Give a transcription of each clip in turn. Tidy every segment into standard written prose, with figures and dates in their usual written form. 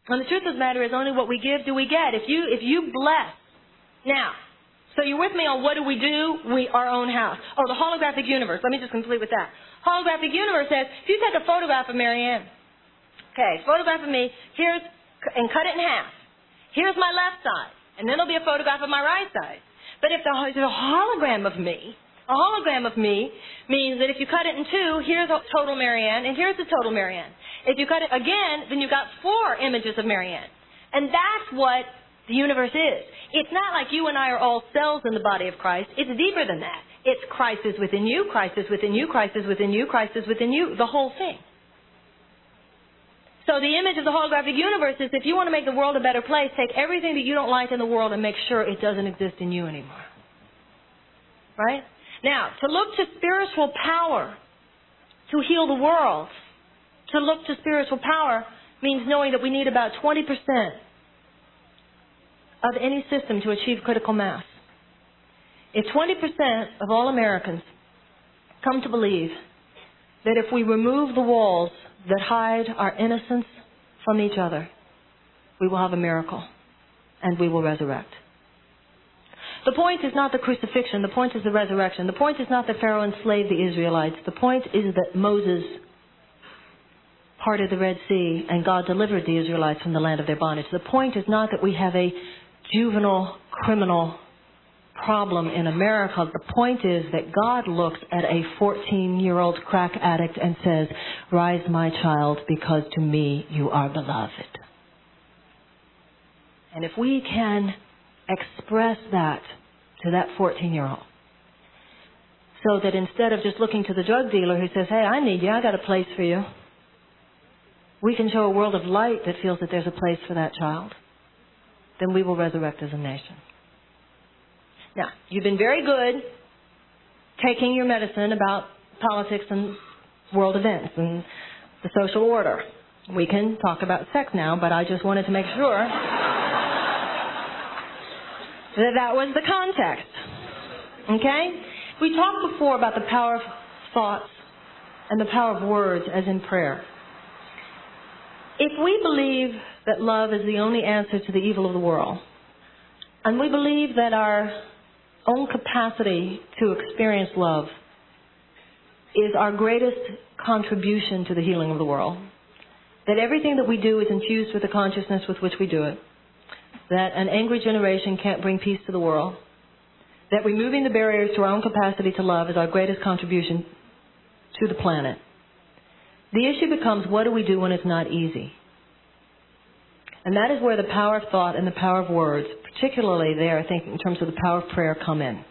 And the truth of the matter is only what we give do we get. If you bless. Now, so you're with me on what do? Our own house. Oh, the holographic universe. Let me just complete with that. Holographic universe says, if you take a photograph of Marianne, okay, photograph of me, and cut it in half. Here's my left side, and then there'll be a photograph of my right side. But if there's a hologram of me means that if you cut it in two, here's a total Marianne, and here's the total Marianne. If you cut it again, then you've got 4 images of Marianne. And that's what the universe is. It's not like you and I are all cells in the body of Christ. It's deeper than that. It's Christ is within you, Christ is within you, Christ is within you, Christ is within you, the whole thing. So the image of the holographic universe is if you want to make the world a better place, take everything that you don't like in the world and make sure it doesn't exist in you anymore. Right? Now, to look to spiritual power to heal the world, to look to spiritual power means knowing that we need about 20% of any system to achieve critical mass. If 20% of all Americans come to believe that if we remove the walls that hide our innocence from each other, we will have a miracle and we will resurrect. The point is not the crucifixion. The point is the resurrection. The point is not that Pharaoh enslaved the Israelites. The point is that Moses parted the Red Sea and God delivered the Israelites from the land of their bondage. The point is not that we have a juvenile criminal problem in America. The point is that God looks at a 14-year-old crack addict and says, "Rise, my child, because to me you are beloved." And if we can express that to that 14-year-old, so that instead of just looking to the drug dealer who says, "Hey, I need you, I got a place for you," we can show a world of light that feels that there's a place for that child, then we will resurrect as a nation. Now, you've been very good taking your medicine about politics and world events and the social order. We can talk about sex now, but I just wanted to make sure that was the context. Okay? We talked before about the power of thoughts and the power of words as in prayer. If we believe that love is the only answer to the evil of the world, and we believe that our own capacity to experience love is our greatest contribution to the healing of the world, that everything that we do is infused with the consciousness with which we do it, that an angry generation can't bring peace to the world, that removing the barriers to our own capacity to love is our greatest contribution to the planet, the issue becomes, what do we do when it's not easy? And that is where the power of thought and the power of words, particularly there, I think, in terms of the power of prayer, come in.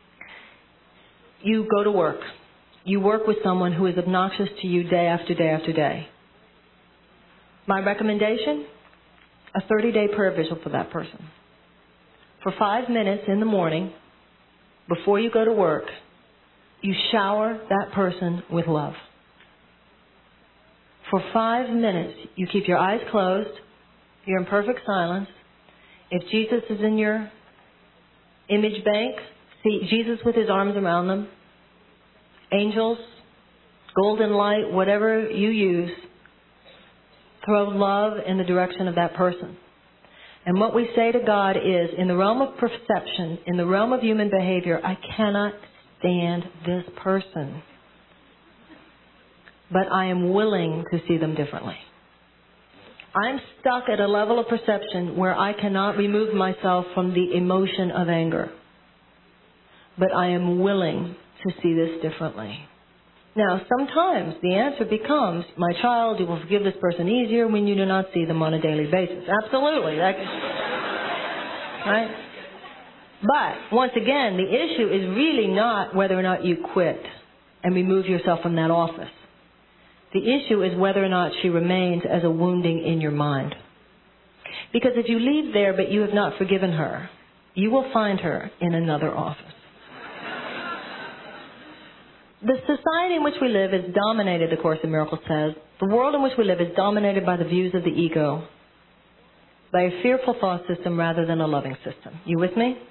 You go to work. You work with someone who is obnoxious to you day after day after day. My recommendation, a 30-day prayer vigil for that person. For 5 minutes in the morning, before you go to work, you shower that person with love. For 5 minutes, you keep your eyes closed. You're in perfect silence. If Jesus is in your image bank, see Jesus with his arms around them. Angels, golden light, whatever you use, throw love in the direction of that person. And what we say to God is, in the realm of perception, in the realm of human behavior, I cannot stand this person, but I am willing to see them differently. I'm stuck at a level of perception where I cannot remove myself from the emotion of anger, but I am willing to see this differently. Now, sometimes the answer becomes, my child, you will forgive this person easier when you do not see them on a daily basis. Absolutely. Right? But, once again, the issue is really not whether or not you quit and remove yourself from that office. The issue is whether or not she remains as a wounding in your mind. Because if you leave there but you have not forgiven her, you will find her in another office. The society in which we live is dominated, the Course in Miracles says, the world in which we live is dominated by the views of the ego, by a fearful thought system rather than a loving system. You with me?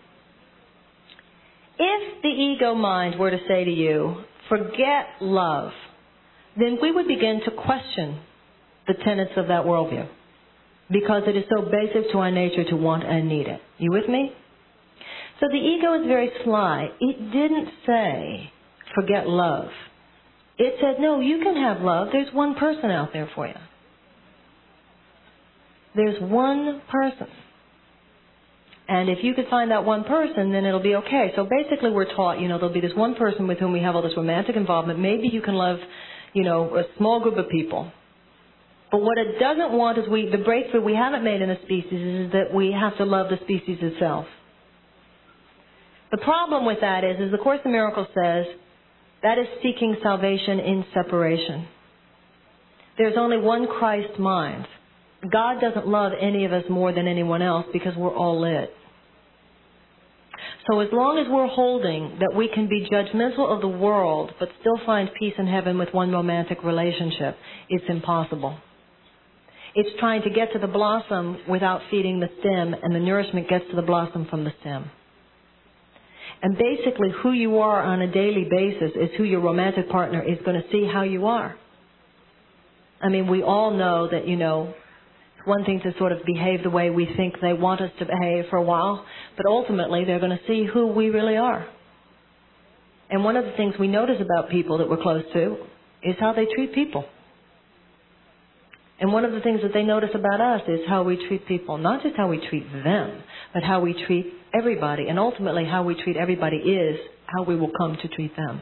If the ego mind were to say to you, forget love, then we would begin to question the tenets of that worldview. because it is so basic to our nature to want and need it. You with me? So the ego is very sly. It didn't say, forget love. It said, no, you can have love. There's one person out there for you. There's one person. And if you could find that one person, then it'll be okay. So basically we're taught, there'll be this one person with whom we have all this romantic involvement. Maybe you can love, a small group of people. But what it doesn't want is the breakthrough we haven't made in the species is that we have to love the species itself. The problem with that is the Course in Miracles says, that is seeking salvation in separation. There's only one Christ mind. God doesn't love any of us more than anyone else because we're all lit. So as long as we're holding that we can be judgmental of the world but still find peace in heaven with one romantic relationship, it's impossible. It's trying to get to the blossom without feeding the stem, and the nourishment gets to the blossom from the stem. And basically who you are on a daily basis is who your romantic partner is going to see how you are. I mean, we all know that, it's one thing to sort of behave the way we think they want us to behave for a while, but ultimately they're going to see who we really are. And one of the things we notice about people that we're close to is how they treat people. And one of the things that they notice about us is how we treat people, not just how we treat them, but how we treat everybody. And ultimately how we treat everybody is how we will come to treat them.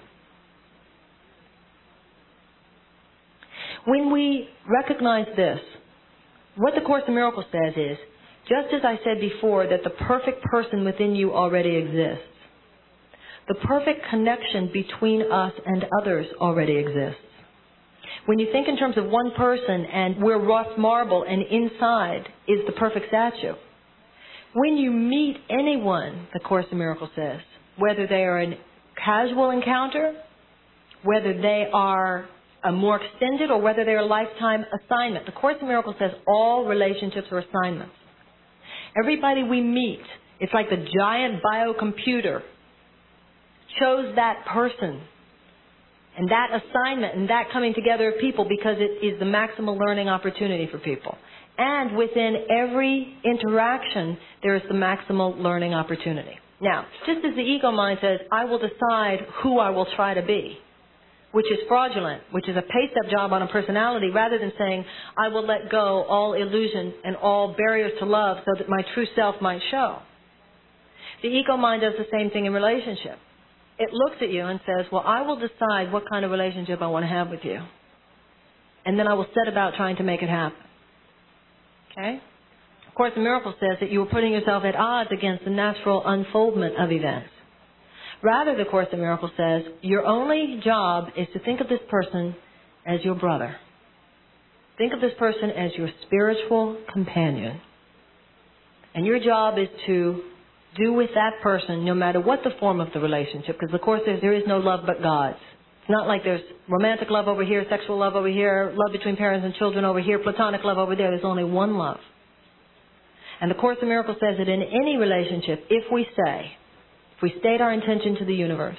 When we recognize this, what the Course in Miracles says is, just as I said before that the perfect person within you already exists, the perfect connection between us and others already exists. When you think in terms of one person and we're rough marble and inside is the perfect statue, when you meet anyone, the Course in Miracles says, whether they are a casual encounter, whether they are a more extended, or whether they're a lifetime assignment, the Course in Miracles says all relationships are assignments. Everybody we meet, it's like the giant biocomputer chose that person and that assignment and that coming together of people because it is the maximal learning opportunity for people. And within every interaction, there is the maximal learning opportunity. Now, just as the ego mind says, I will decide who I will try to be, which is fraudulent, which is a paste-up job on a personality, rather than saying, I will let go all illusion and all barriers to love so that my true self might show. The ego mind does the same thing in relationship. It looks at you and says, well, I will decide what kind of relationship I want to have with you. And then I will set about trying to make it happen. Okay? Of Course in Miracles says that you are putting yourself at odds against the natural unfoldment of events. Rather, the Course in Miracles says, your only job is to think of this person as your brother. Think of this person as your spiritual companion. And your job is to do with that person, no matter what the form of the relationship, because the Course says there is no love but God's. It's not like there's romantic love over here, sexual love over here, love between parents and children over here, platonic love over there. There's only one love. And the Course in Miracles says that in any relationship, if we state our intention to the universe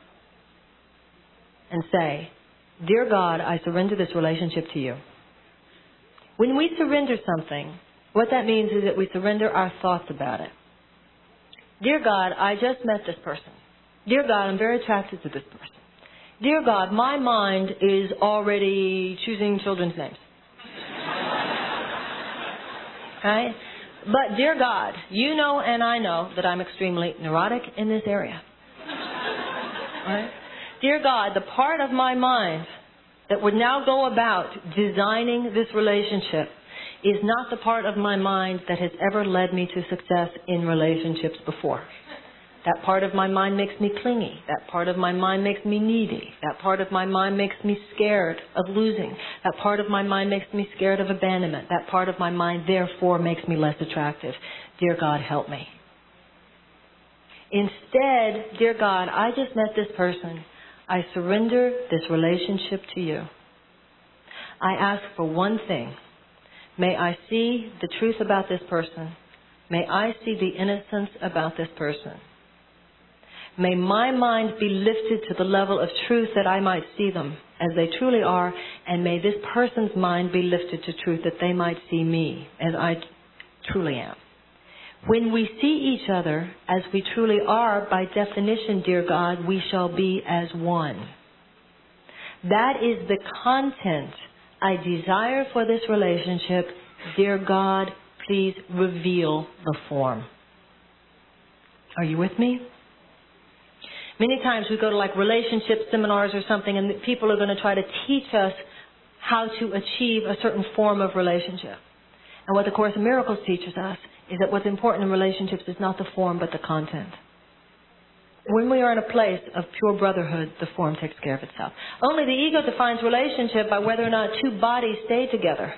and say, Dear God, I surrender this relationship to you. When we surrender something, what that means is that we surrender our thoughts about it. Dear God, I just met this person. Dear God, I'm very attracted to this person. Dear God, my mind is already choosing children's names. Right? But dear God, you know and I know that I'm extremely neurotic in this area. Right? Dear God, the part of my mind that would now go about designing this relationship is not the part of my mind that has ever led me to success in relationships before. That part of my mind makes me clingy. That part of my mind makes me needy. That part of my mind makes me scared of losing. That part of my mind makes me scared of abandonment. That part of my mind, therefore, makes me less attractive. Dear God, help me. Instead, dear God, I just met this person. I surrender this relationship to you. I ask for one thing. May I see the truth about this person. May I see the innocence about this person. May my mind be lifted to the level of truth that I might see them as they truly are, and may this person's mind be lifted to truth that they might see me as I truly am. When we see each other as we truly are, by definition, dear God, we shall be as one. That is the content I desire for this relationship. Dear God, please reveal the form. Are you with me? Many times we go to like relationship seminars or something, and people are going to try to teach us how to achieve a certain form of relationship. And what the Course in Miracles teaches us is that what's important in relationships is not the form but the content. When we are in a place of pure brotherhood, the form takes care of itself. Only the ego defines relationship by whether or not two bodies stay together.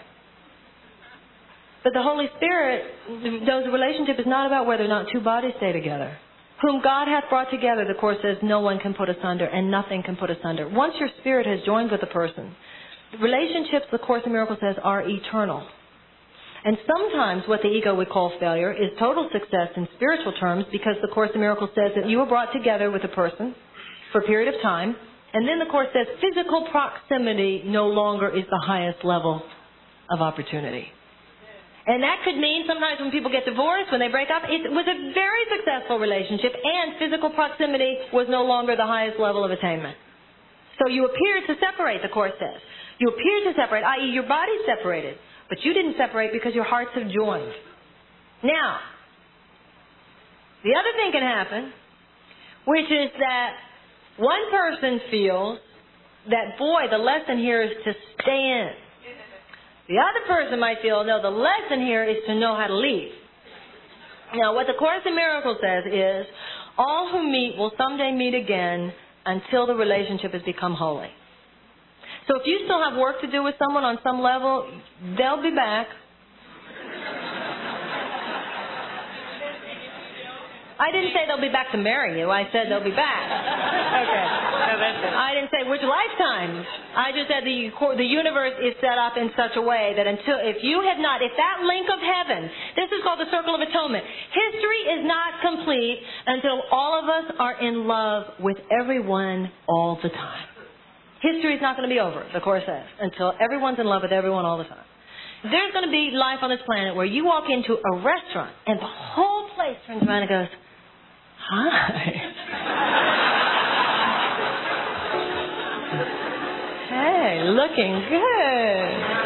But the Holy Spirit knows a relationship is not about whether or not two bodies stay together. Whom God hath brought together, the Course says, no one can put asunder, and nothing can put asunder. Once your spirit has joined with a person, relationships, the Course in Miracles says, are eternal. And sometimes what the ego would call failure is total success in spiritual terms, because the Course in Miracles says that you are brought together with a person for a period of time, and then the Course says physical proximity no longer is the highest level of opportunity. And that could mean sometimes when people get divorced, when they break up, it was a very successful relationship, and physical proximity was no longer the highest level of attainment. So you appear to separate, the Course says. You appear to separate, i.e. your body's separated, but you didn't separate because your hearts have joined. Now, the other thing can happen, which is that one person feels that, boy, the lesson here is to stay in. The other person might feel, no, the lesson here is to know how to leave. Now, what the Course in Miracles says is, all who meet will someday meet again until the relationship has become holy. So if you still have work to do with someone on some level, they'll be back. I didn't say they'll be back to marry you. I said they'll be back. Okay. No, that's it. I didn't say which lifetimes. I just said the universe is set up in such a way that if that link of heaven, this is called the circle of atonement. History is not complete until all of us are in love with everyone all the time. History is not going to be over, the Course says, until everyone's in love with everyone all the time. There's going to be life on this planet where you walk into a restaurant and the whole place turns around and goes, hi. Hey, looking good.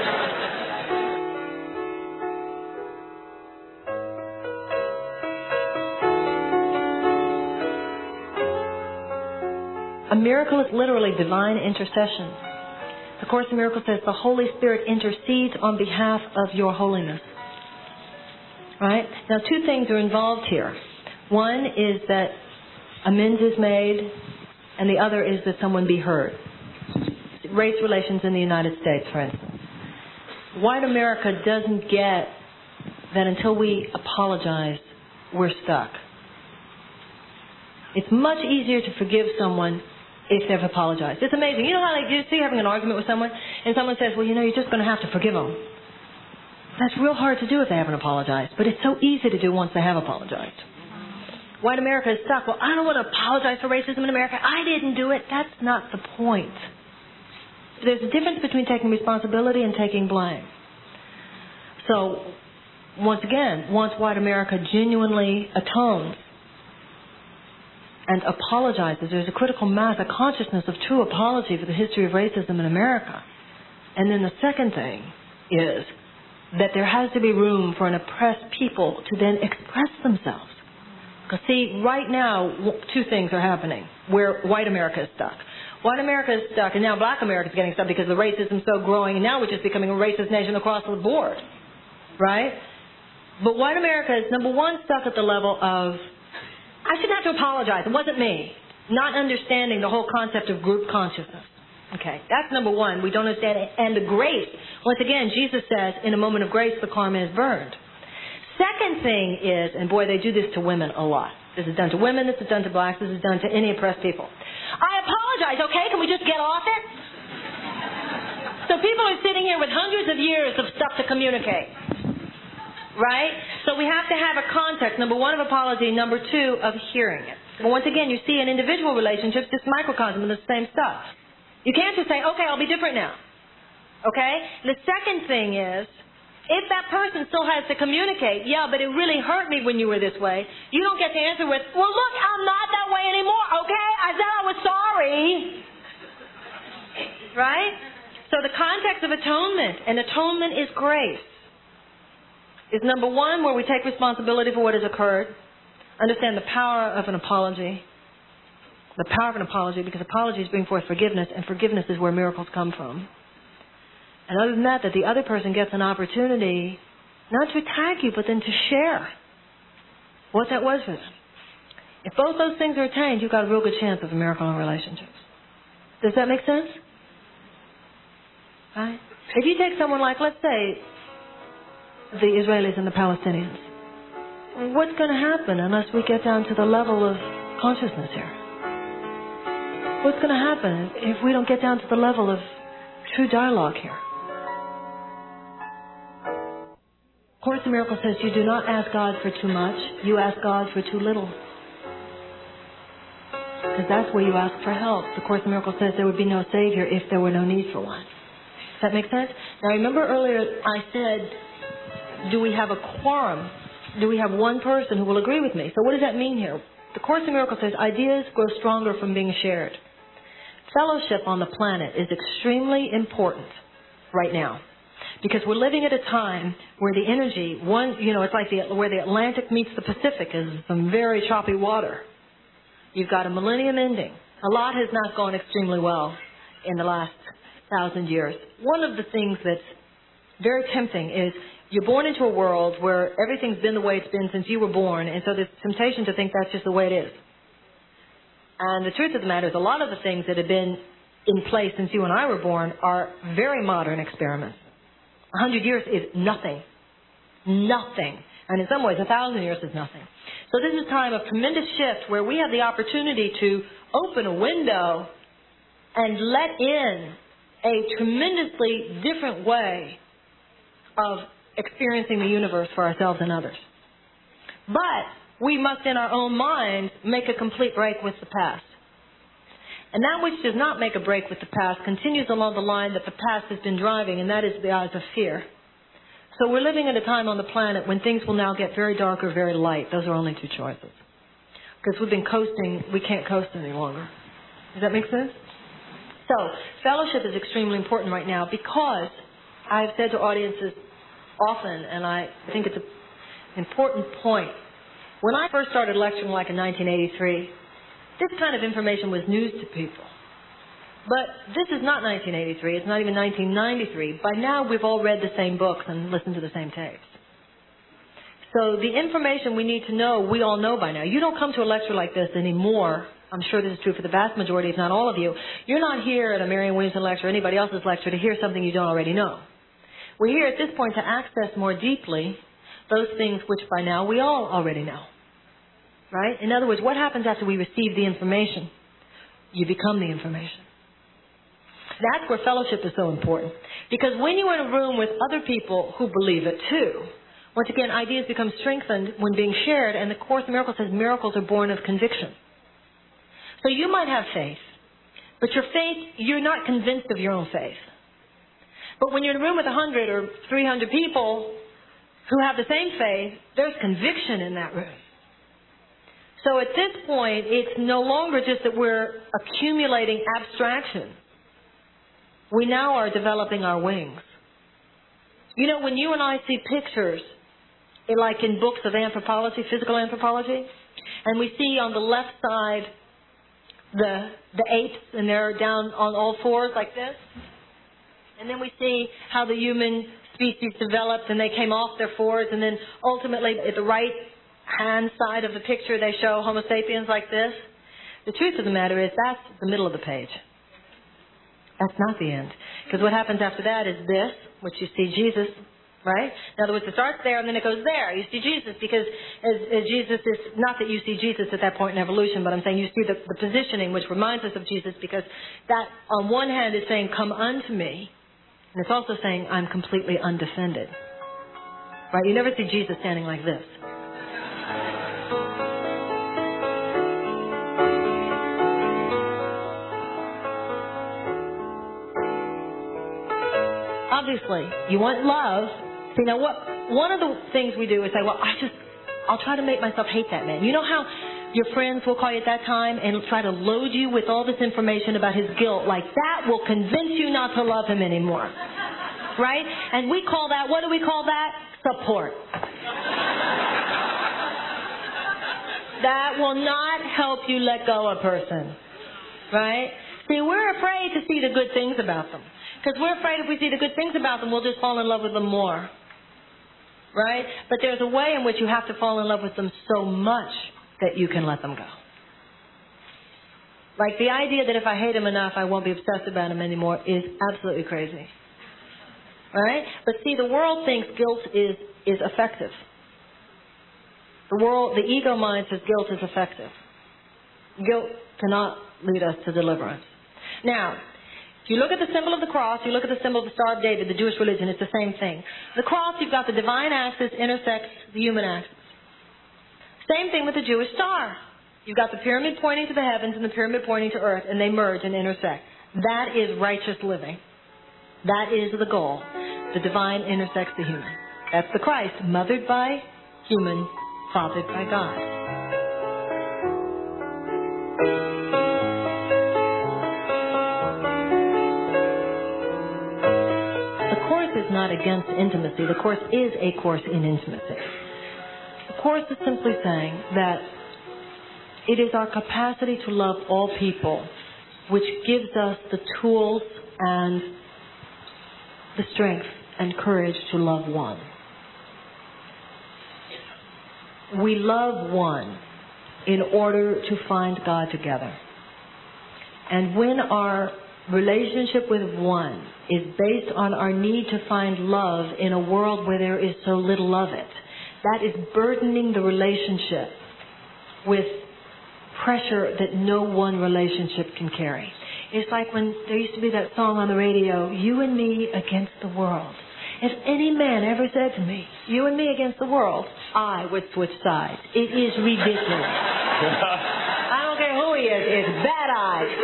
A miracle is literally divine intercession. The Course in Miracles says the Holy Spirit intercedes on behalf of your holiness. Right? Now, two things are involved here. One is that amends is made, and the other is that someone be heard. Race relations in the United States, for instance. White America doesn't get that until we apologize, we're stuck. It's much easier to forgive someone if they've apologized. It's amazing. You know how you see having an argument with someone, and someone says, well, you're just going to have to forgive them. That's real hard to do if they haven't apologized, but it's so easy to do once they have apologized. White America is stuck. Well, I don't want to apologize for racism in America. I didn't do it. That's not the point. There's a difference between taking responsibility and taking blame. So, once again, once white America genuinely atones and apologizes, there's a critical mass, a consciousness of true apology for the history of racism in America. And then the second thing is that there has to be room for an oppressed people to then express themselves. Because see, right now, two things are happening where white America is stuck. White America is stuck, and now black America is getting stuck because the racism is so growing, and now we're just becoming a racist nation across the board. Right? But white America is, number one, stuck at the level of, I shouldn't have to apologize. It wasn't me. Not understanding the whole concept of group consciousness. Okay, that's number one. We don't understand it. And the grace, once again, Jesus says, in a moment of grace, the karma is burned. Second thing is, and boy, they do this to women a lot. This is done to women, this is done to blacks, this is done to any oppressed people. I apologize, okay? Can we just get off it? So people are sitting here with hundreds of years of stuff to communicate. Right? So we have to have a context, number one, of apology, number two, of hearing it. But once again, you see in individual relationships, this microcosm of the same stuff. You can't just say, okay, I'll be different now. Okay? The second thing is, if that person still has to communicate, yeah, but it really hurt me when you were this way, you don't get to answer with, well, look, I'm not that way anymore, okay? I said I was sorry. Right? So the context of atonement, and atonement is grace, is number one, where we take responsibility for what has occurred. Understand the power of an apology. The power of an apology, because apologies bring forth forgiveness, and forgiveness is where miracles come from. And other than that, that the other person gets an opportunity not to attack you, but then to share what that was for them. If both those things are attained, you've got a real good chance of a miracle in relationships. Does that make sense? Right? If you take someone like, let's say, the Israelis and the Palestinians, what's going to happen unless we get down to the level of consciousness here? What's going to happen if we don't get down to the level of true dialogue here? Course in Miracles says you do not ask God for too much, you ask God for too little. Because that's where you ask for help. The Course in Miracles says there would be no Savior if there were no need for one. Does that make sense? Now remember earlier I said, do we have a quorum? Do we have one person who will agree with me? So what does that mean here? The Course in Miracles says ideas grow stronger from being shared. Fellowship on the planet is extremely important right now. Because we're living at a time where the energy, it's like where the Atlantic meets the Pacific is some very choppy water. You've got a millennium ending. A lot has not gone extremely well in the last 1,000 years. One of the things that's very tempting is you're born into a world where everything's been the way it's been since you were born, and so there's temptation to think that's just the way it is. And the truth of the matter is a lot of the things that have been in place since you and I were born are very modern experiments. 100 years is nothing. Nothing. And in some ways, 1,000 years is nothing. So this is a time of tremendous shift where we have the opportunity to open a window and let in a tremendously different way of experiencing the universe for ourselves and others. But we must, in our own minds, make a complete break with the past. And that which does not make a break with the past continues along the line that the past has been driving, and that is the eyes of fear. So we're living at a time on the planet when things will now get very dark or very light. Those are only two choices. Because we've been coasting, we can't coast any longer. Does that make sense? So, fellowship is extremely important right now because I've said to audiences often, and I think it's an important point. When I first started lecturing like in 1983, this kind of information was news to people. But this is not 1983. It's not even 1993. By now, we've all read the same books and listened to the same tapes. So the information we need to know, we all know by now. You don't come to a lecture like this anymore. I'm sure this is true for the vast majority, if not all of you. You're not here at a Marianne Williamson lecture or anybody else's lecture to hear something you don't already know. We're here at this point to access more deeply those things which by now we all already know. Right? In other words, what happens after we receive the information? You become the information. That's where fellowship is so important. Because when you're in a room with other people who believe it too, once again, ideas become strengthened when being shared, and the Course in Miracles says miracles are born of conviction. So you might have faith, but your faith, you're not convinced of your own faith. But when you're in a room with 100 or 300 people who have the same faith, there's conviction in that room. So at this point, it's no longer just that we're accumulating abstraction. We now are developing our wings. You know, when you and I see pictures, like in books of anthropology, physical anthropology, and we see on the left side the apes, and they're down on all fours like this, and then we see how the human species developed, and they came off their fours, and then ultimately at the right hand side of the picture they show Homo sapiens like this. The truth of the matter is that's the middle of the page. That's not the end. Because what happens after that is this, which you see Jesus, right? In other words, it starts there and then it goes there. You see Jesus because as Jesus is, not that you see Jesus at that point in evolution, but I'm saying you see the positioning which reminds us of Jesus, because that on one hand is saying, come unto me. And it's also saying, I'm completely undefended. Right? You never see Jesus standing like this. obviously, you want love. See, now one of the things we do is say, well, I'll try to make myself hate that man. You know how your friends will call you at that time and try to load you with all this information about his guilt, like that will convince you not to love him anymore. Right? And we call that, what do we call that? Support. That will not help you let go of a person. Right? See, we're afraid to see the good things about them. Because we're afraid if we see the good things about them, we'll just fall in love with them more. Right? But there's a way in which you have to fall in love with them so much that you can let them go. Like the idea that if I hate him enough, I won't be obsessed about him anymore is absolutely crazy. Right? But see, the world thinks guilt is effective. The ego mind says guilt is effective. Guilt cannot lead us to deliverance. Now, if you look at the symbol of the cross, you look at the symbol of the Star of David, the Jewish religion, it's the same thing. The cross, you've got the divine axis intersects the human axis. Same thing with the Jewish star. You've got the pyramid pointing to the heavens and the pyramid pointing to earth, and they merge and intersect. That is righteous living. That is the goal. The divine intersects the human. That's the Christ, mothered by human, fathered by God. The Course is not against intimacy. The Course is a course in intimacy. The Course is simply saying that it is our capacity to love all people which gives us the tools and the strength and courage to love one. We love one in order to find God together. And when our relationship with one is based on our need to find love in a world where there is so little of it, that is burdening the relationship with pressure that no one relationship can carry. It's like when there used to be that song on the radio, you and me against the world. If any man ever said to me, you and me against the world, I would switch sides. It is ridiculous. I don't care who he is, it's bad eyes.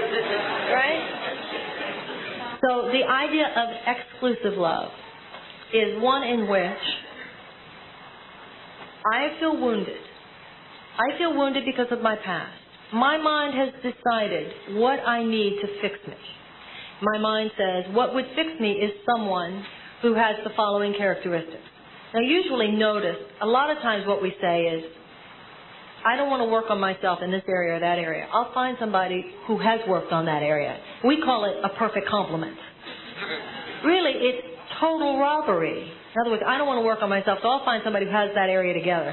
Right? So the idea of exclusive love is one in which I feel wounded. I feel wounded because of my past. My mind has decided what I need to fix me. My mind says, what would fix me is someone who has the following characteristics. Now, usually notice, a lot of times what we say is, I don't want to work on myself in this area or that area. I'll find somebody who has worked on that area. We call it a perfect compliment. Really, it's total robbery. In other words, I don't want to work on myself, so I'll find somebody who has that area together.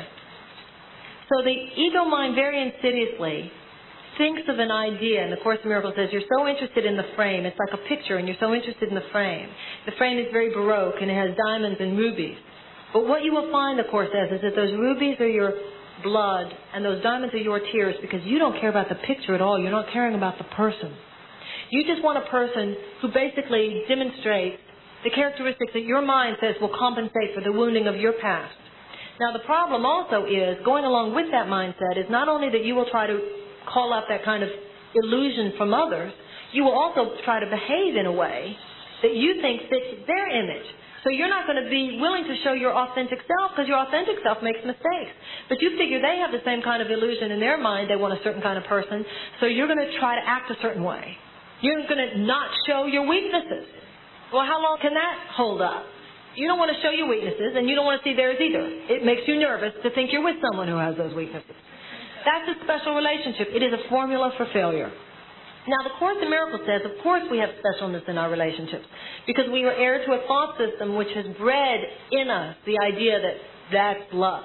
So the ego mind very insidiously thinks of an idea, and the Course in Miracles says you're so interested in the frame. It's like a picture, and you're so interested in the frame. The frame is very Baroque, and it has diamonds and rubies. But what you will find, the Course says, is that those rubies are your blood, and those diamonds are your tears, because you don't care about the picture at all. You're not caring about the person. You just want a person who basically demonstrates the characteristics that your mind says will compensate for the wounding of your past. Now, the problem also is, going along with that mindset, is not only that you will try to call out that kind of illusion from others, you will also try to behave in a way that you think fits their image. So you're not going to be willing to show your authentic self because your authentic self makes mistakes. But you figure they have the same kind of illusion in their mind. They want a certain kind of person. So you're going to try to act a certain way. You're going to not show your weaknesses. Well, how long can that hold up? You don't want to show your weaknesses, and you don't want to see theirs either. It makes you nervous to think you're with someone who has those weaknesses. That's a special relationship. It is a formula for failure. Now, the Course in Miracles says, of course we have specialness in our relationships, because we are heir to a thought system which has bred in us the idea that that's love.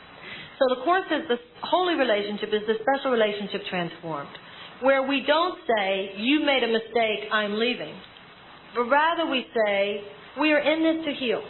So the Course says the holy relationship is the special relationship transformed, where we don't say, you made a mistake, I'm leaving. But rather we say, we are in this to heal.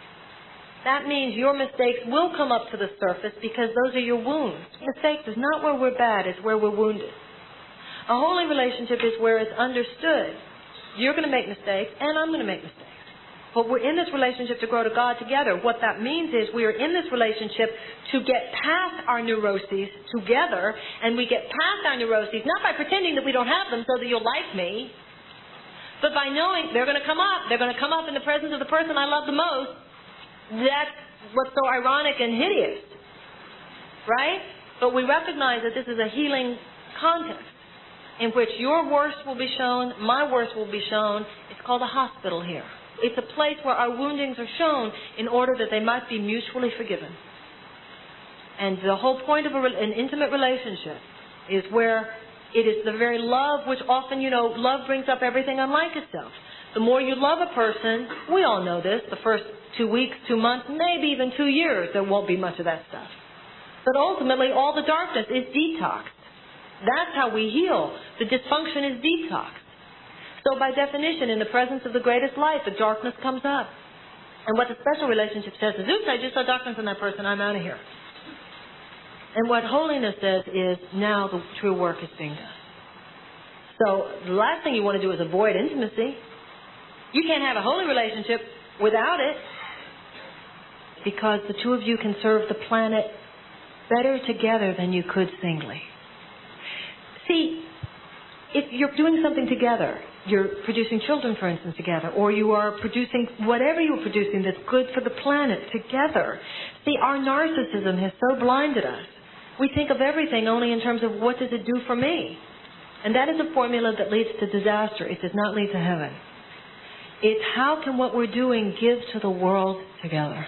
That means your mistakes will come up to the surface because those are your wounds. Mistakes is not where we're bad, it's where we're wounded. A holy relationship is where it's understood. You're going to make mistakes, and I'm going to make mistakes. But we're in this relationship to grow to God together. What that means is we are in this relationship to get past our neuroses together, and we get past our neuroses not by pretending that we don't have them so that you'll like me, But by knowing they're going to come up in the presence of the person I love the most, that's what's so ironic and hideous. Right? But we recognize that this is a healing context in which your worst will be shown, my worst will be shown. It's called a hospital here. It's a place where our woundings are shown in order that they might be mutually forgiven. And the whole point of an intimate relationship is where it is the very love, which often, love brings up everything unlike itself. The more you love a person, we all know this, the first 2 weeks, 2 months, maybe even 2 years, there won't be much of that stuff. But ultimately, all the darkness is detoxed. That's how we heal. The dysfunction is detoxed. So by definition, in the presence of the greatest light, the darkness comes up. And what the special relationship says is, oops, I just saw darkness in that person, I'm out of here. And what holiness says is, now the true work is being done. So the last thing you want to do is avoid intimacy. You can't have a holy relationship without it, because the two of you can serve the planet better together than you could singly. See, if you're doing something together, you're producing children, for instance, together, or you are producing whatever you're producing that's good for the planet together. See, our narcissism has so blinded us. We think of everything only in terms of what does it do for me. And that is a formula that leads to disaster. It does not lead to heaven. It's how can what we're doing give to the world together.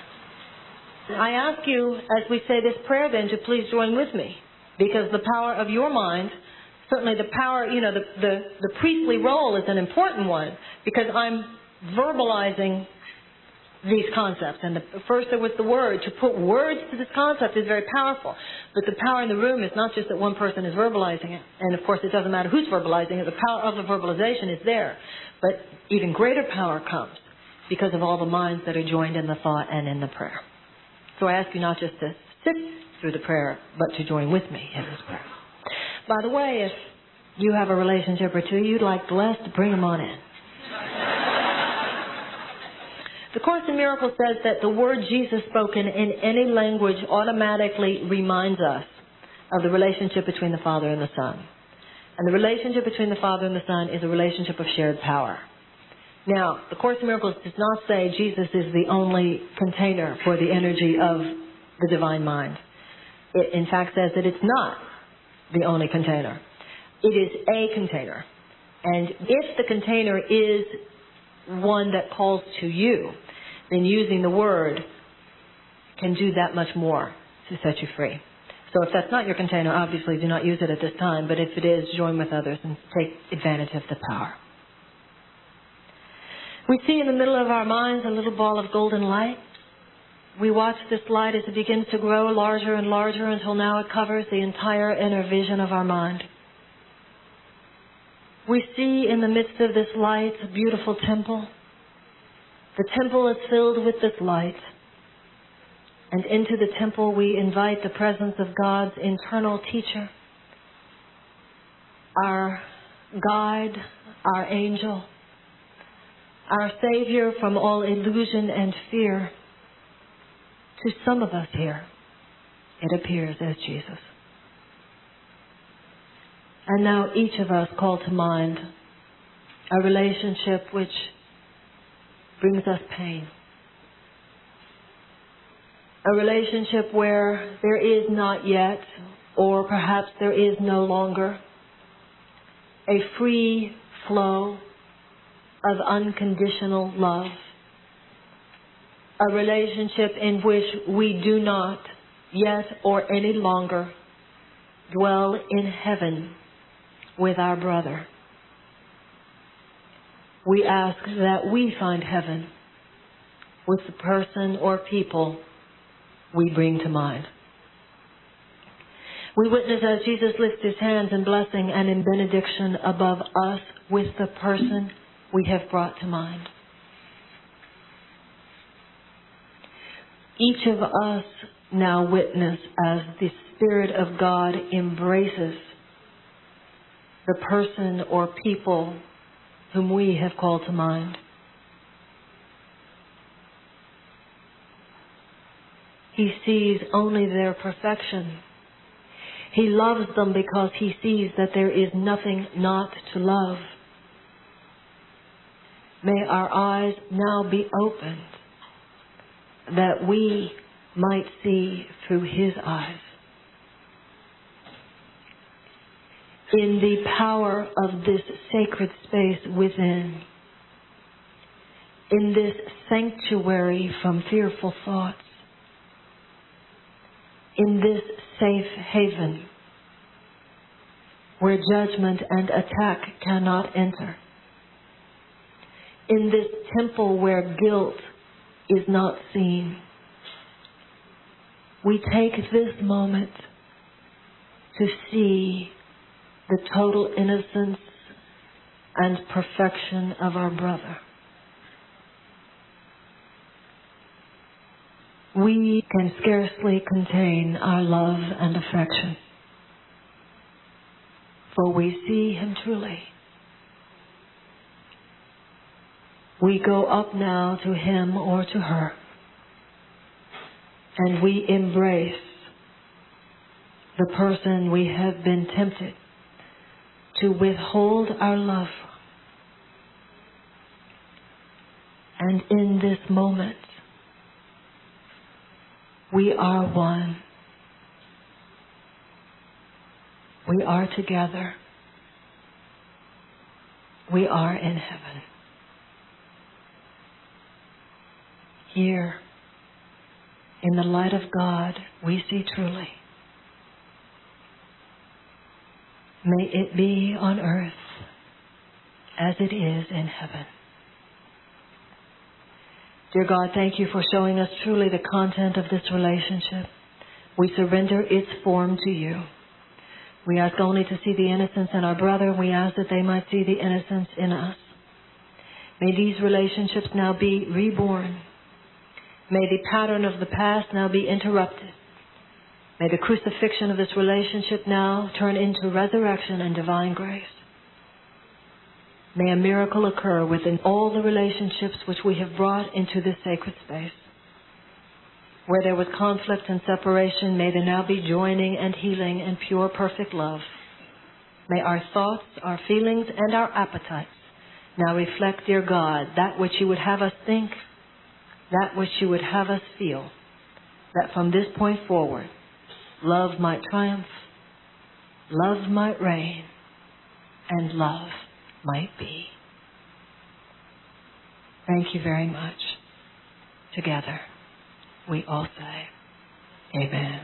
I ask you, as we say this prayer then, to please join with me. Because the power of your mind, certainly the power, the priestly role is an important one. Because I'm verbalizing these concepts. And first there was the word. To put words to this concept is very powerful. But the power in the room is not just that one person is verbalizing it. And of course it doesn't matter who's verbalizing it. The power of the verbalization is there. But even greater power comes because of all the minds that are joined in the thought and in the prayer. So I ask you not just to sit through the prayer, but to join with me in this prayer. By the way, if you have a relationship or two you'd like blessed, bring them on in. The Course in Miracles says that the word Jesus spoken in any language automatically reminds us of the relationship between the Father and the Son. And the relationship between the Father and the Son is a relationship of shared power. Now, the Course in Miracles does not say Jesus is the only container for the energy of the divine mind. It, in fact, says that it's not the only container. It is a container. And if the container is one that calls to you, then using the word can do that much more to set you free. So if that's not your container, obviously do not use it at this time. But if it is, join with others and take advantage of the power. We see in the middle of our minds a little ball of golden light. We watch this light as it begins to grow larger and larger until now it covers the entire inner vision of our mind. We see in the midst of this light a beautiful temple. The temple is filled with this light. And into the temple we invite the presence of God's internal teacher, our guide, our angel, our Savior from all illusion and fear. To some of us here, it appears as Jesus. And now each of us call to mind a relationship which brings us pain. A relationship where there is not yet, or perhaps there is no longer, a free flow of unconditional love. A relationship in which we do not yet or any longer dwell in heaven with our brother. We ask that we find heaven with the person or people we bring to mind. We witness as Jesus lifts his hands in blessing and in benediction above us with the person we have brought to mind. Each of us now witness as the Spirit of God embraces the person or people whom we have called to mind. He sees only their perfection. He loves them because he sees that there is nothing not to love. May our eyes now be opened that we might see through His eyes. In the power of this sacred space within, in this sanctuary from fearful thoughts, in this safe haven where judgment and attack cannot enter, in this temple where guilt is not seen, we take this moment to see the total innocence and perfection of our brother. We can scarcely contain our love and affection, for we see Him truly. We go up now to him or to her, and we embrace the person we have been tempted to withhold our love. And in this moment, we are one. We are together. We are in heaven. Here, in the light of God, we see truly. May it be on earth as it is in heaven. Dear God, thank you for showing us truly the content of this relationship. We surrender its form to you. We ask only to see the innocence in our brother. We ask that they might see the innocence in us. May these relationships now be reborn. May the pattern of the past now be interrupted. May the crucifixion of this relationship now turn into resurrection and divine grace. May a miracle occur within all the relationships which we have brought into this sacred space. Where there was conflict and separation, may there now be joining and healing and pure, perfect love. May our thoughts, our feelings, and our appetites now reflect, dear God, that which you would have us think, that which you would have us feel, that from this point forward, love might triumph, love might reign, and love might be. Thank you very much. Together, we all say, Amen.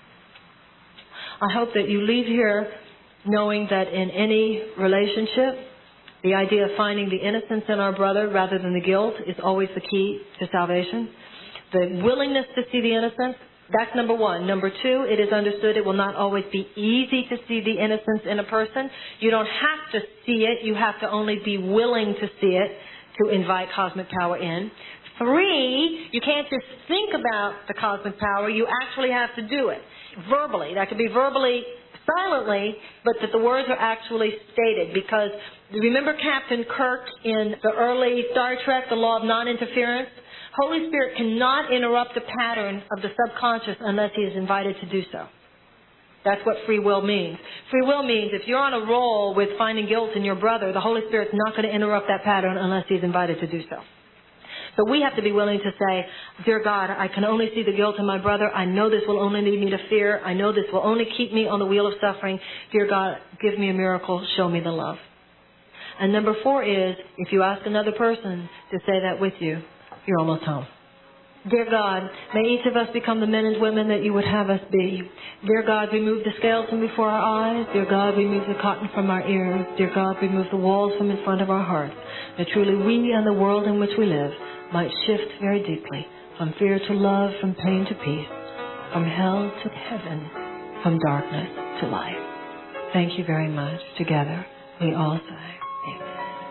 I hope that you leave here knowing that in any relationship, the idea of finding the innocence in our brother rather than the guilt is always the key to salvation. The willingness to see the innocence, that's number one. Number two, it is understood it will not always be easy to see the innocence in a person. You don't have to see it. You have to only be willing to see it to invite cosmic power in. Three, you can't just think about the cosmic power. You actually have to do it verbally. That could be verbally, silently, but that the words are actually stated. Because remember Captain Kirk in the early Star Trek, The Law of Non-Interference? Holy Spirit cannot interrupt the pattern of the subconscious unless He is invited to do so. That's what free will means. Free will means if you're on a roll with finding guilt in your brother, the Holy Spirit's not going to interrupt that pattern unless He's invited to do so. So we have to be willing to say, dear God, I can only see the guilt in my brother. I know this will only lead me to fear. I know this will only keep me on the wheel of suffering. Dear God, give me a miracle. Show me the love. And number four is, if you ask another person to say that with you, you're almost home. Dear God, may each of us become the men and women that you would have us be. Dear God, remove the scales from before our eyes. Dear God, remove the cotton from our ears. Dear God, remove the walls from in front of our hearts. That truly we and the world in which we live might shift very deeply from fear to love, from pain to peace, from hell to heaven, from darkness to light. Thank you very much. Together, we all say, Amen.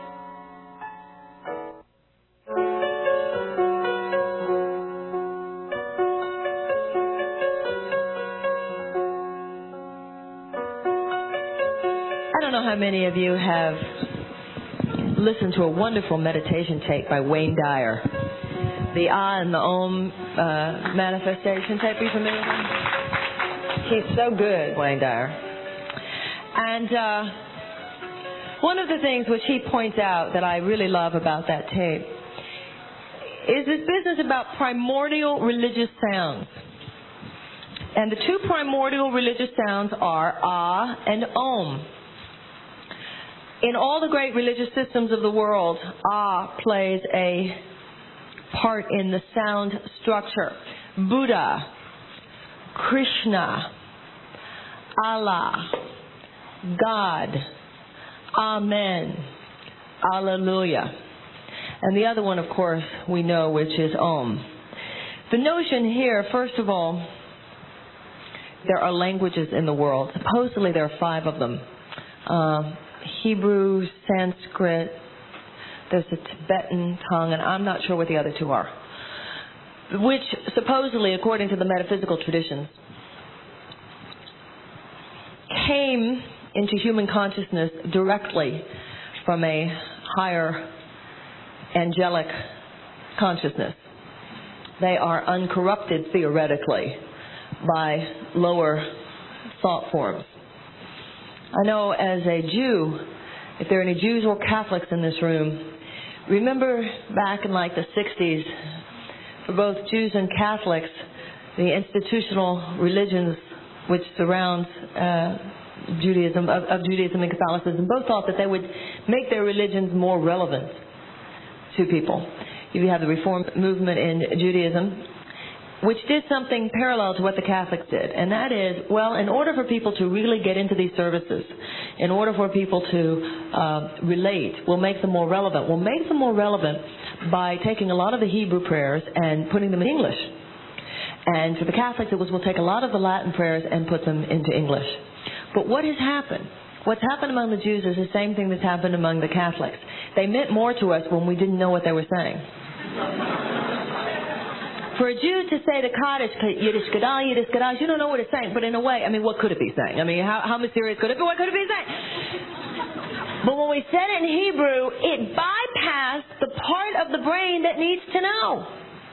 I don't know how many of you have listened to a wonderful meditation tape by Wayne Dyer. The Ah and the Om manifestation tape. Are you familiar with him? He's so good, Wayne Dyer. And One of the things which he points out that I really love about that tape is this business about primordial religious sounds. And the two primordial religious sounds are Ah and Om. In all the great religious systems of the world, Ah plays a part in the sound structure. Buddha, Krishna, Allah, God, Amen, Alleluia. And the other one, of course, we know, which is Om. The notion here, first of all, there are languages in the world. Supposedly there are 5 of them. Hebrew, Sanskrit, there's a Tibetan tongue, and I'm not sure what the other 2 are. Which supposedly, according to the metaphysical traditions, came into human consciousness directly from a higher angelic consciousness. They are uncorrupted, theoretically, by lower thought forms. I know as a Jew, if there are any Jews or Catholics in this room, remember back in like the 60s, for both Jews and Catholics, the institutional religions which surround Judaism and Catholicism both thought that they would make their religions more relevant to people. You have the Reform movement in Judaism, which did something parallel to what the Catholics did. And that is, well, in order for people to really get into these services, in order for people to relate, we'll make them more relevant. We'll make them more relevant by taking a lot of the Hebrew prayers and putting them in English. And for the Catholics, it was we'll take a lot of the Latin prayers and put them into English. But what has happened? What's happened among the Jews is the same thing that's happened among the Catholics. They meant more to us when we didn't know what they were saying. For a Jew to say the Kaddish, Yiddish Gadal, Yiddish Gadal, you don't know what it's saying. But in a way, I mean, what could it be saying? I mean, how mysterious could it be? What could it be saying? But when we said it in Hebrew, it bypassed the part of the brain that needs to know.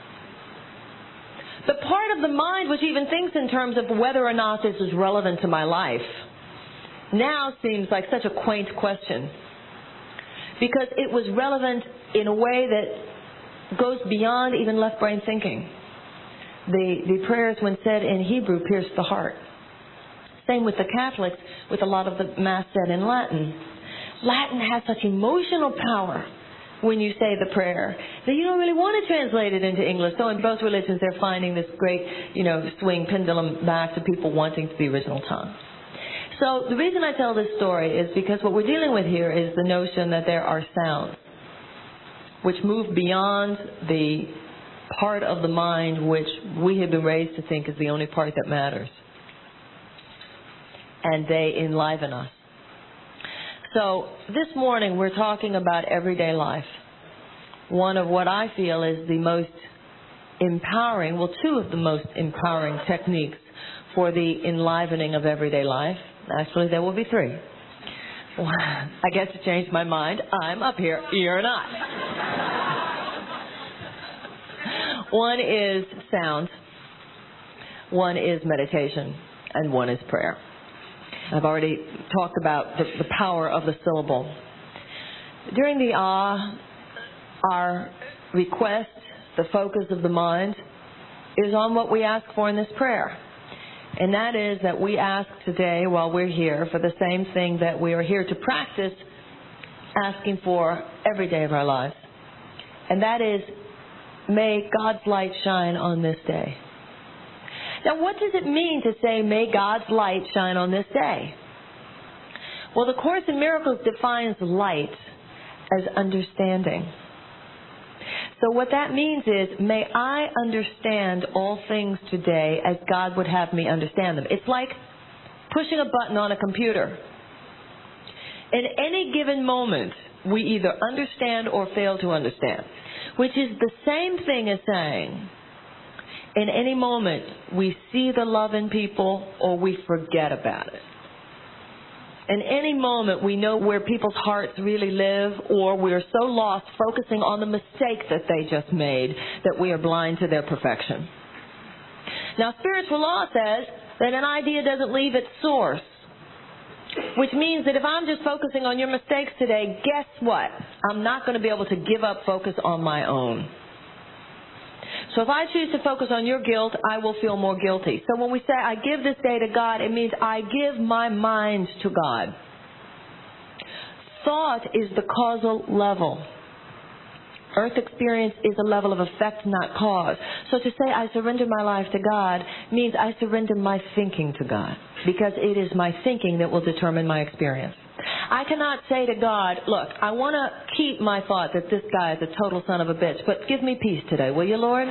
The part of the mind which even thinks in terms of whether or not this is relevant to my life now seems like such a quaint question. Because it was relevant in a way that goes beyond even left brain thinking. The prayers, when said in Hebrew, pierced the heart. Same with the Catholics, with a lot of the Mass said in Latin. Latin has such emotional power when you say the prayer that you don't really want to translate it into English. So in both religions, they're finding this great, swing pendulum back to people wanting to the original tongue. So the reason I tell this story is because what we're dealing with here is the notion that there are sounds which move beyond the part of the mind which we have been raised to think is the only part that matters. And they enliven us. So this morning we're talking about everyday life. One of what I feel is the most empowering, well, 2 of the most empowering techniques for the enlivening of everyday life. Actually, there will be 3. Well, I guess to change my mind, I'm up here, you're not. One is sound, one is meditation, and one is prayer. I've already talked about the power of the syllable. During the our request, the focus of the mind, is on what we ask for in this prayer. And that is that we ask today, while we're here, for the same thing that we are here to practice asking for every day of our lives. And that is, may God's light shine on this day. Now, what does it mean to say, may God's light shine on this day? Well, the Course in Miracles defines light as understanding. So what that means is, may I understand all things today as God would have me understand them. It's like pushing a button on a computer. In any given moment, we either understand or fail to understand, which is the same thing as saying, in any moment, we see the love in people or we forget about it. In any moment, we know where people's hearts really live, or we're so lost focusing on the mistake that they just made that we are blind to their perfection. Now, spiritual law says that an idea doesn't leave its source. Which means that if I'm just focusing on your mistakes today, guess what? I'm not going to be able to give up focus on my own. So if I choose to focus on your guilt, I will feel more guilty. So when we say, I give this day to God, it means I give my mind to God. Thought is the causal level. Earth experience is a level of effect, not cause. So to say I surrender my life to God means I surrender my thinking to God, because it is my thinking that will determine my experience. I cannot say to God, look, I want to keep my thought that this guy is a total son of a bitch, but give me peace today, will you, Lord?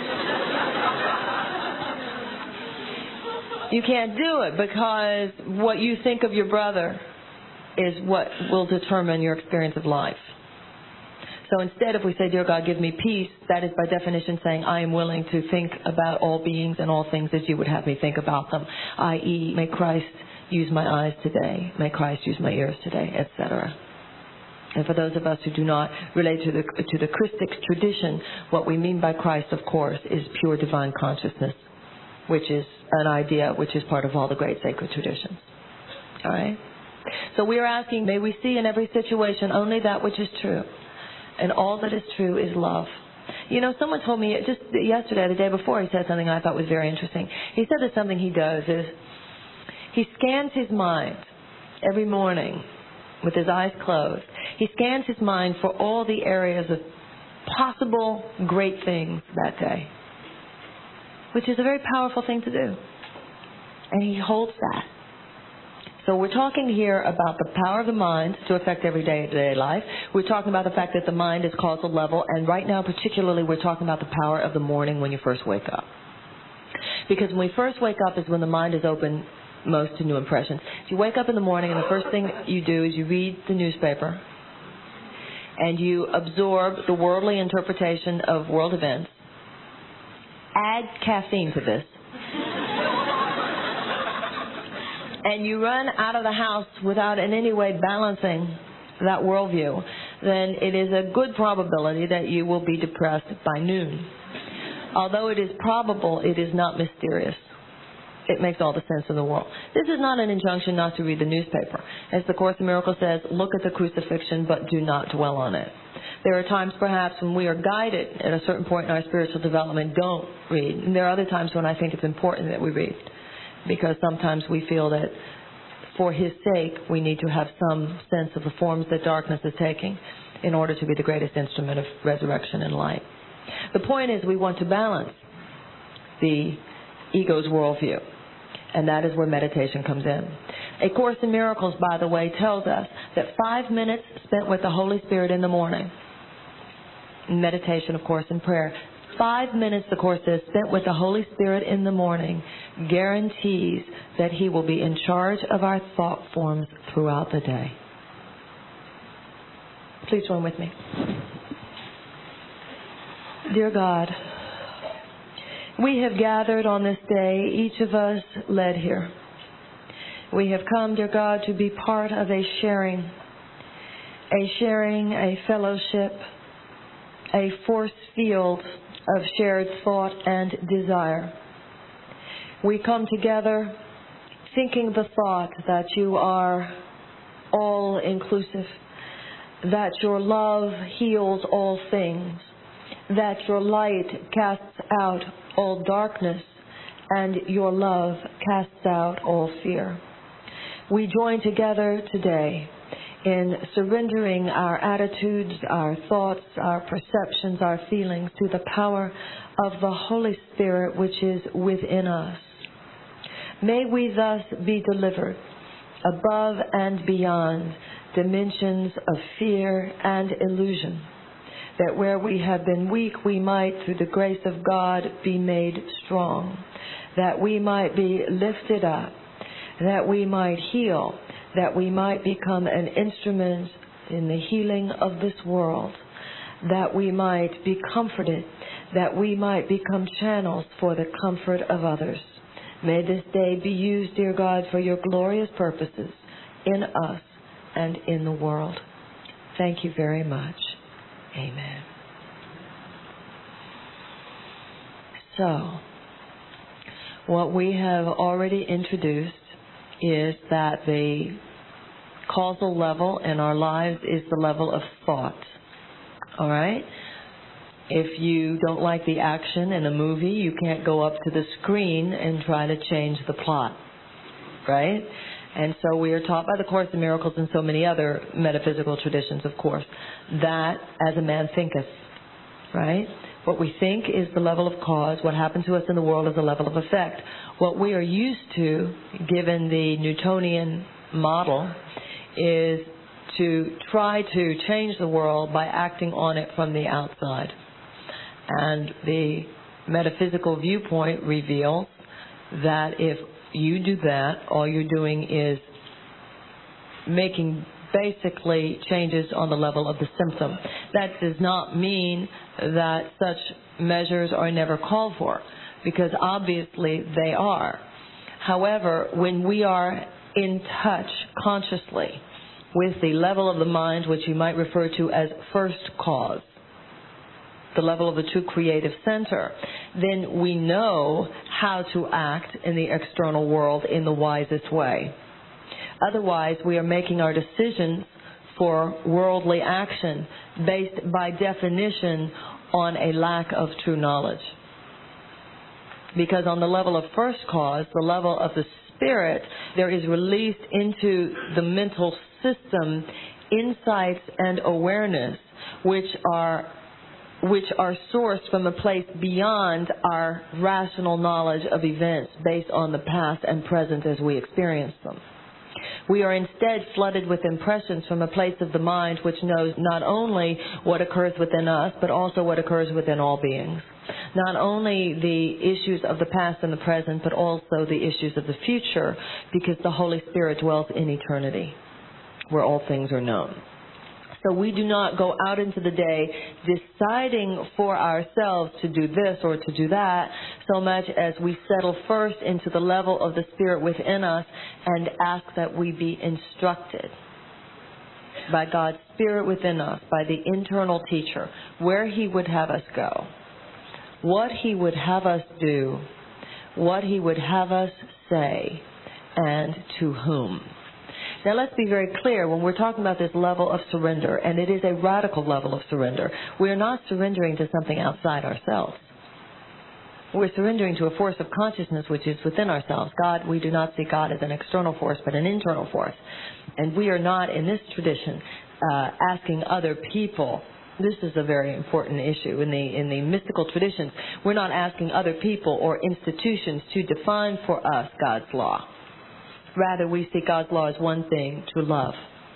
You can't do it, because what you think of your brother is what will determine your experience of life. So instead, if we say, dear God, give me peace, that is by definition saying I am willing to think about all beings and all things as you would have me think about them, i.e., may Christ use my eyes today, may Christ use my ears today, etc. And for those of us who do not relate to the Christic tradition, what we mean by Christ, of course, is pure divine consciousness, which is an idea which is part of all the great sacred traditions. All right? So we are asking, may we see in every situation only that which is true. And all that is true is love. You know, someone told me just yesterday, the day before, he said something I thought was very interesting. He said that something he does is he scans his mind every morning with his eyes closed. He scans his mind for all the areas of possible great things that day, which is a very powerful thing to do. And he holds that. So we're talking here about the power of the mind to affect everyday life. We're talking about the fact that the mind is causal level. And right now, particularly, we're talking about the power of the morning when you first wake up. Because when we first wake up is when the mind is open most to new impressions. If you wake up in the morning and the first thing you do is you read the newspaper and you absorb the worldly interpretation of world events, add caffeine to this, and you run out of the house without in any way balancing that worldview, then it is a good probability that you will be depressed by noon. Although it is probable, it is not mysterious. It makes all the sense in the world. This is not an injunction not to read the newspaper. As the Course in Miracles says, look at the crucifixion, but do not dwell on it. There are times, perhaps, when we are guided at a certain point in our spiritual development, don't read. And there are other times when I think it's important that we read, because sometimes we feel that for His sake, we need to have some sense of the forms that darkness is taking in order to be the greatest instrument of resurrection and light. The point is, we want to balance the ego's worldview, and that is where meditation comes in. A Course in Miracles, by the way, tells us that 5 minutes spent with the Holy Spirit in the morning, meditation, of course, and prayer, 5 minutes, the Course says, spent with the Holy Spirit in the morning guarantees that He will be in charge of our thought forms throughout the day. Please join with me. Dear God, we have gathered on this day, each of us led here. We have come, dear God, to be part of a sharing, a fellowship, a force field of shared thought and desire. We come together thinking the thought that you are all-inclusive, that your love heals all things, that your light casts out all darkness, and your love casts out all fear. We join together today in surrendering our attitudes, our thoughts, our perceptions, our feelings to the power of the Holy Spirit which is within us. May we thus be delivered above and beyond dimensions of fear and illusion, that where we have been weak, we might, through the grace of God, be made strong, that we might be lifted up, that we might heal, that we might become an instrument in the healing of this world, that we might be comforted, that we might become channels for the comfort of others. May this day be used, dear God, for your glorious purposes in us and in the world. Thank you very much. Amen. So, what we have already introduced is that the causal level in our lives is the level of thought. All right? If you don't like the action in a movie, you can't go up to the screen and try to change the plot. Right? And so we are taught by the Course in Miracles and so many other metaphysical traditions, of course, that as a man thinketh. Right? What we think is the level of cause. What happens to us in the world is a level of effect. What we are used to, given the Newtonian model, is to try to change the world by acting on it from the outside. And the metaphysical viewpoint reveals that if you do that, all you're doing is making basically changes on the level of the symptom. That does not mean that such measures are never called for, because obviously they are. However, when we are in touch consciously with the level of the mind which you might refer to as first cause, the level of the true creative center, then we know how to act in the external world in the wisest way. Otherwise, we are making our decisions for worldly action based by definition on a lack of true knowledge. Because on the level of first cause, the level of the spirit, there is released into the mental system insights and awareness which are sourced from a place beyond our rational knowledge of events based on the past and present as we experience them. We are instead flooded with impressions from a place of the mind which knows not only what occurs within us, but also what occurs within all beings. Not only the issues of the past and the present, but also the issues of the future, because the Holy Spirit dwells in eternity, where all things are known. So we do not go out into the day deciding for ourselves to do this or to do that, so much as we settle first into the level of the Spirit within us and ask that we be instructed by God's Spirit within us, by the internal teacher, where He would have us go, what He would have us do, what He would have us say, and to whom. Now let's be very clear, when we're talking about this level of surrender, and it is a radical level of surrender, we are not surrendering to something outside ourselves. We're surrendering to a force of consciousness which is within ourselves. God, we do not see God as an external force, but an internal force. And we are not, in this tradition, asking other people. This is a very important issue. In the mystical traditions, we're not asking other people or institutions to define for us God's law. Rather, we see God's law as one thing, to love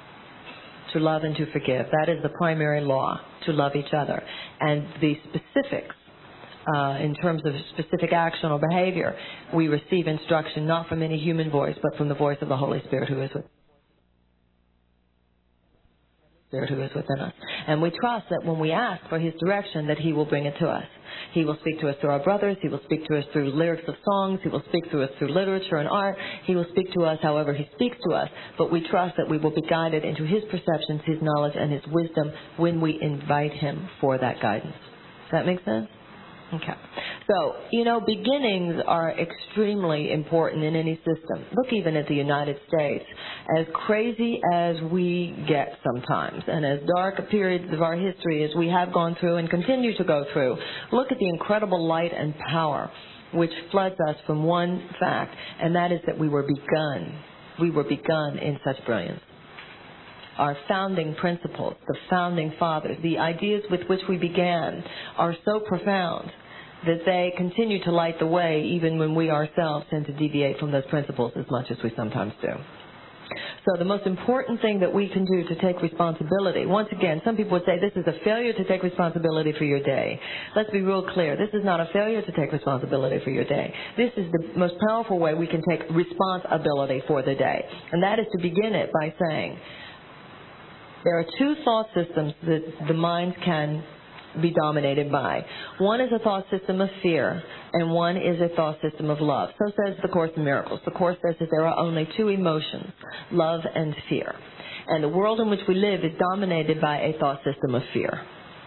and to forgive. That is the primary law, to love each other. And the specifics, in terms of specific action or behavior, we receive instruction not from any human voice, but from the voice of the Holy Spirit who is within us. And we trust that when we ask for His direction, that He will bring it to us. He will speak to us through our brothers. He will speak to us through lyrics of songs. He will speak to us through literature and art. He will speak to us however He speaks to us. But we trust that we will be guided into His perceptions, His knowledge, and His wisdom when we invite Him for that guidance. Does that make sense? Okay. So, beginnings are extremely important in any system. Look even at the United States. As crazy as we get sometimes, and as dark a periods of our history as we have gone through and continue to go through, look at the incredible light and power which floods us from one fact, and that is that we were begun. We were begun in such brilliance. Our founding principles, the founding fathers, the ideas with which we began are so profound that they continue to light the way even when we ourselves tend to deviate from those principles as much as we sometimes do. So the most important thing that we can do to take responsibility, once again, some people would say this is a failure to take responsibility for your day. Let's be real clear. This is not a failure to take responsibility for your day. This is the most powerful way we can take responsibility for the day. And that is to begin it by saying, there are two thought systems that the mind can be dominated by. One is a thought system of fear, and one is a thought system of love. So says the Course in Miracles. The Course says that there are only two emotions, love and fear. And the world in which we live is dominated by a thought system of fear.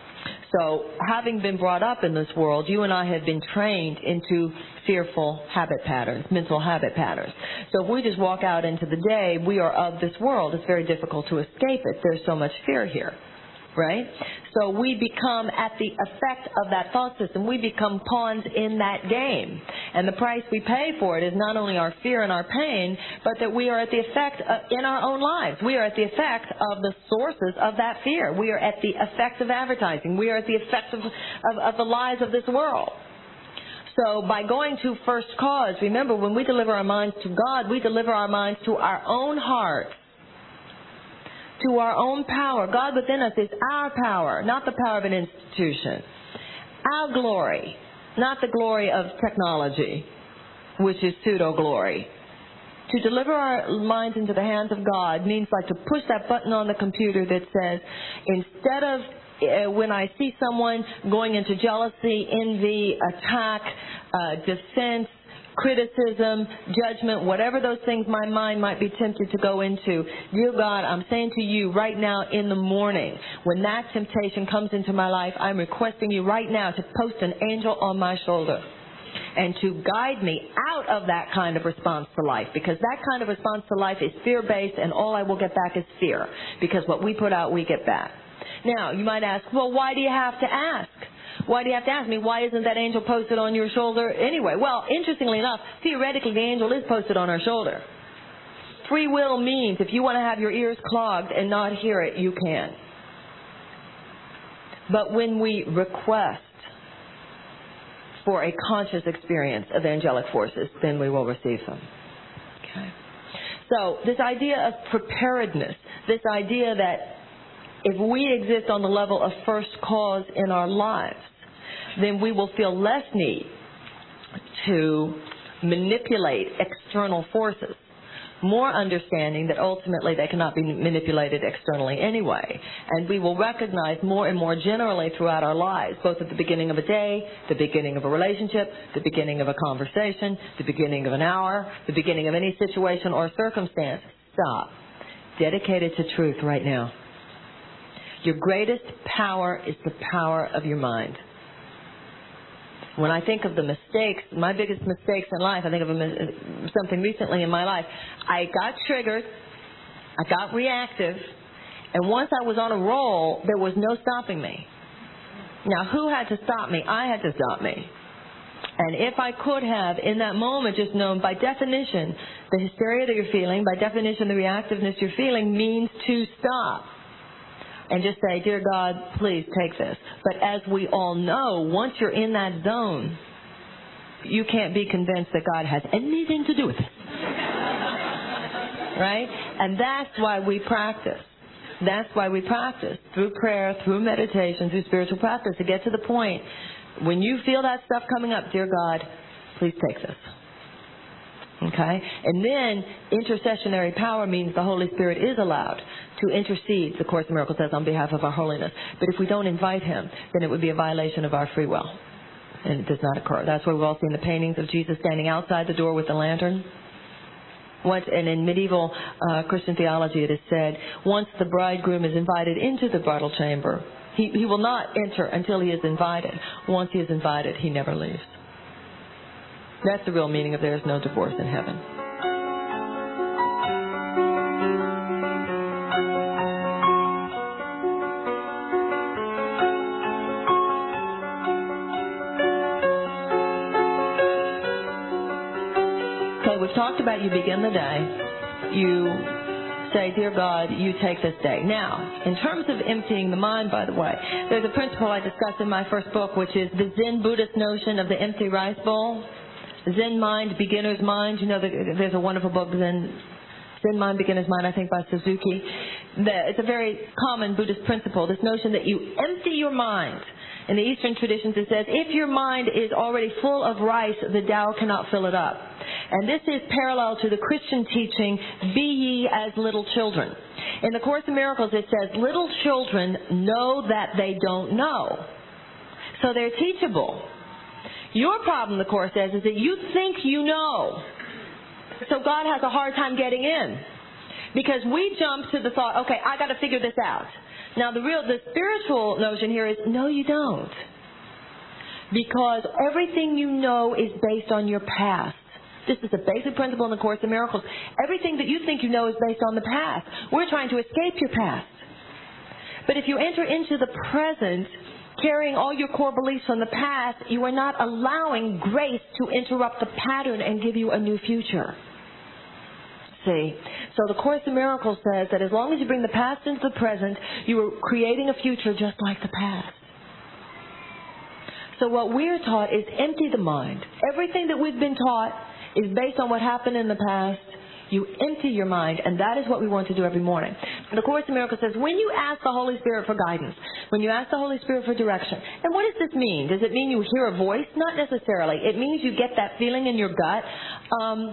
So having been brought up in this world, you and I have been trained into fearful habit patterns, mental habit patterns. So if we just walk out into the day, we are of this world. It's very difficult to escape it. There's so much fear here, right? So we become, at the effect of that thought system, we become pawns in that game. And the price we pay for it is not only our fear and our pain, but that we are at the effect in our own lives. We are at the effect of the sources of that fear. We are at the effect of advertising. We are at the effect of the lies of this world. So by going to first cause, remember, when we deliver our minds to God, we deliver our minds to our own heart, to our own power. God within us is our power, not the power of an institution. Our glory, not the glory of technology, which is pseudo-glory. To deliver our minds into the hands of God means like to push that button on the computer that says, instead of when I see someone going into jealousy, envy, attack, defense, criticism, judgment, whatever those things my mind might be tempted to go into, dear God, I'm saying to you right now in the morning, when that temptation comes into my life, I'm requesting you right now to post an angel on my shoulder and to guide me out of that kind of response to life, because that kind of response to life is fear-based, and all I will get back is fear, because what we put out, we get back. Now, you might ask, well, why do you have to ask? Why do you have to ask me? Why isn't that angel posted on your shoulder anyway? Well, interestingly enough, theoretically, the angel is posted on our shoulder. Free will means if you want to have your ears clogged and not hear it, you can. But when we request for a conscious experience of angelic forces, then we will receive them. Okay. So this idea of preparedness, this idea that if we exist on the level of first cause in our lives, then we will feel less need to manipulate external forces, more understanding that ultimately they cannot be manipulated externally anyway. And we will recognize more and more generally throughout our lives, both at the beginning of a day, the beginning of a relationship, the beginning of a conversation, the beginning of an hour, the beginning of any situation or circumstance. Stop. Dedicate it to truth right now. Your greatest power is the power of your mind. When I think of the mistakes, my biggest mistakes in life, I think of something recently in my life. I got triggered, I got reactive, and once I was on a roll, there was no stopping me. Now, who had to stop me? I had to stop me. And if I could have, in that moment, just known, by definition, the hysteria that you're feeling, by definition, the reactiveness you're feeling means to stop. And just say, dear God, please take this. But as we all know, once you're in that zone, you can't be convinced that God has anything to do with it. Right? And that's why we practice. That's why we practice. Through prayer, through meditation, through spiritual practice, to get to the point, when you feel that stuff coming up, dear God, please take this. Okay? And then intercessionary power means the Holy Spirit is allowed to intercede, the Course in Miracles says, on behalf of our holiness. But if we don't invite him, then it would be a violation of our free will. And it does not occur. That's why we've all seen the paintings of Jesus standing outside the door with the lantern. And in medieval Christian theology it is said, once the bridegroom is invited into the bridal chamber, he will not enter until he is invited. Once he is invited, he never leaves. That's the real meaning of there is no divorce in heaven. Okay, we've talked about you begin the day. You say, dear God, you take this day. Now, in terms of emptying the mind, by the way, there's a principle I discussed in my first book, which is the Zen Buddhist notion of the empty rice bowl. Zen Mind, Beginner's Mind. You know, there's a wonderful book, Zen Mind, Beginner's Mind, I think by Suzuki. It's a very common Buddhist principle, this notion that you empty your mind. In the Eastern traditions it says, if your mind is already full of rice, the Tao cannot fill it up. And this is parallel to the Christian teaching, be ye as little children. In the Course in Miracles it says, little children know that they don't know. So they're teachable. Your problem, the Course says, is that you think you know. So God has a hard time getting in. Because we jump to the thought, okay, I got to figure this out. Now, the spiritual notion here is, no, you don't. Because everything you know is based on your past. This is a basic principle in the Course in Miracles. Everything that you think you know is based on the past. We're trying to escape your past. But if you enter into the present, carrying all your core beliefs from the past, you are not allowing grace to interrupt the pattern and give you a new future. See? So the Course in Miracles says that as long as you bring the past into the present, you are creating a future just like the past. So what we're taught is empty the mind. Everything that we've been taught is based on what happened in the past. You empty your mind, and that is what we want to do every morning. The Course in Miracles says, when you ask the Holy Spirit for guidance, when you ask the Holy Spirit for direction, and what does this mean? Does it mean you hear a voice? Not necessarily. It means you get that feeling in your gut. I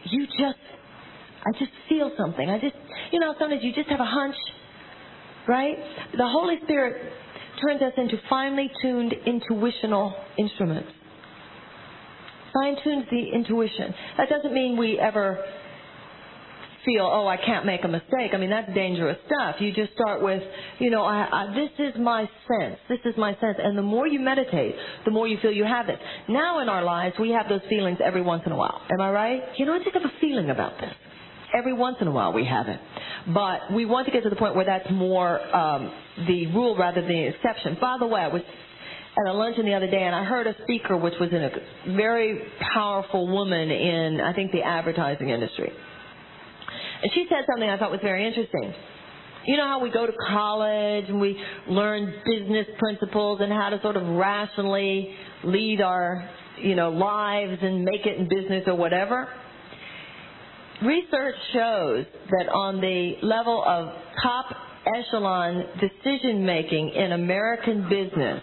just feel something. Sometimes you just have a hunch, right? The Holy Spirit turns us into finely tuned intuitional instruments. Fine-tunes the intuition. That doesn't mean we ever feel, I can't make a mistake. I mean, that's dangerous stuff. You just start with, this is my sense. This is my sense. And the more you meditate, the more you feel you have it. Now in our lives, we have those feelings every once in a while. Am I right? I just have a feeling about this. Every once in a while we have it. But we want to get to the point where that's more the rule rather than the exception. By the way, I was at a luncheon the other day, and I heard a speaker which was a very powerful woman in, I think, the advertising industry. And she said something I thought was very interesting. You know how we go to college and we learn business principles and how to sort of rationally lead our, lives and make it in business or whatever? Research shows that on the level of top echelon decision making in American business,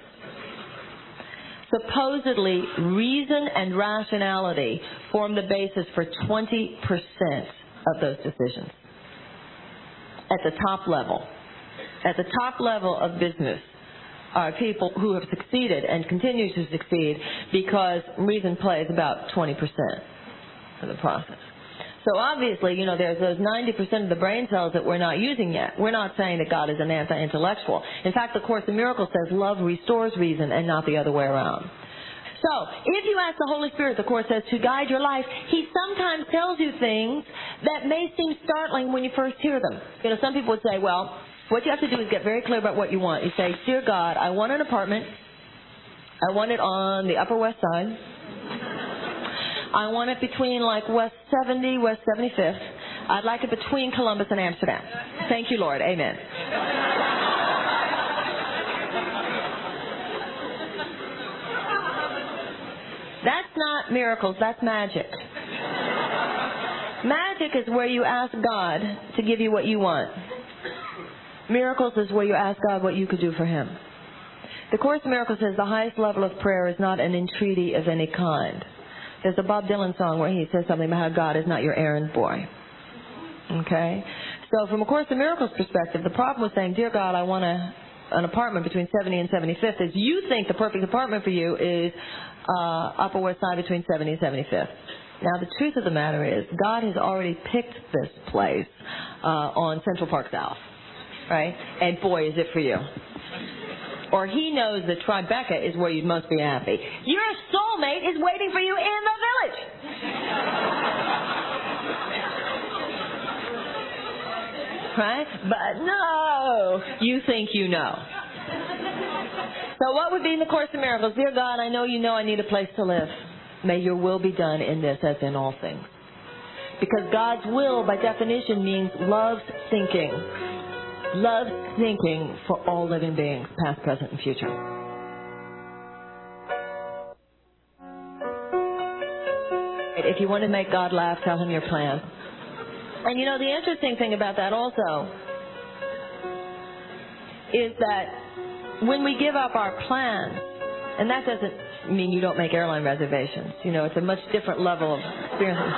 supposedly reason and rationality form the basis for 20% of those decisions. At the top level. At the top level of business are people who have succeeded and continue to succeed because reason plays about 20% of the process. So obviously, there's those 90% of the brain cells that we're not using yet. We're not saying that God is an anti-intellectual. In fact, the Course in Miracles says love restores reason and not the other way around. So, if you ask the Holy Spirit, the Course says, to guide your life, He sometimes tells you things that may seem startling when you first hear them. Some people would say, well, what you have to do is get very clear about what you want. You say, Dear God, I want an apartment. I want it on the Upper West Side. I want it between West 70, West 75th. I'd like it between Columbus and Amsterdam. Thank you, Lord. Amen. That's not miracles, that's magic. Magic is where you ask God to give you what you want. Miracles is where you ask God what you could do for Him. The Course in Miracles says the highest level of prayer is not an entreaty of any kind. There's a Bob Dylan song where he says something about how God is not your errand boy. Okay? So from a Course in Miracles perspective, the problem with saying, Dear God, I want an apartment between 70 and 75th is you think the perfect apartment for you is Upper West Side between 70 and 75th. Now, the truth of the matter is God has already picked this place on Central Park South, right? And boy, is it for you. Or He knows that Tribeca is where you'd most be happy. Your soulmate is waiting for you in the village. Right? But no, you think you know. So what would be in the Course in Miracles? Dear God, I know you know I need a place to live. May your will be done in this as in all things. Because God's will, by definition, means love's thinking. Love's thinking for all living beings, past, present, and future. If you want to make God laugh, tell Him your plan. And the interesting thing about that also is that when we give up our plans, and that doesn't mean you don't make airline reservations. It's a much different level of experience.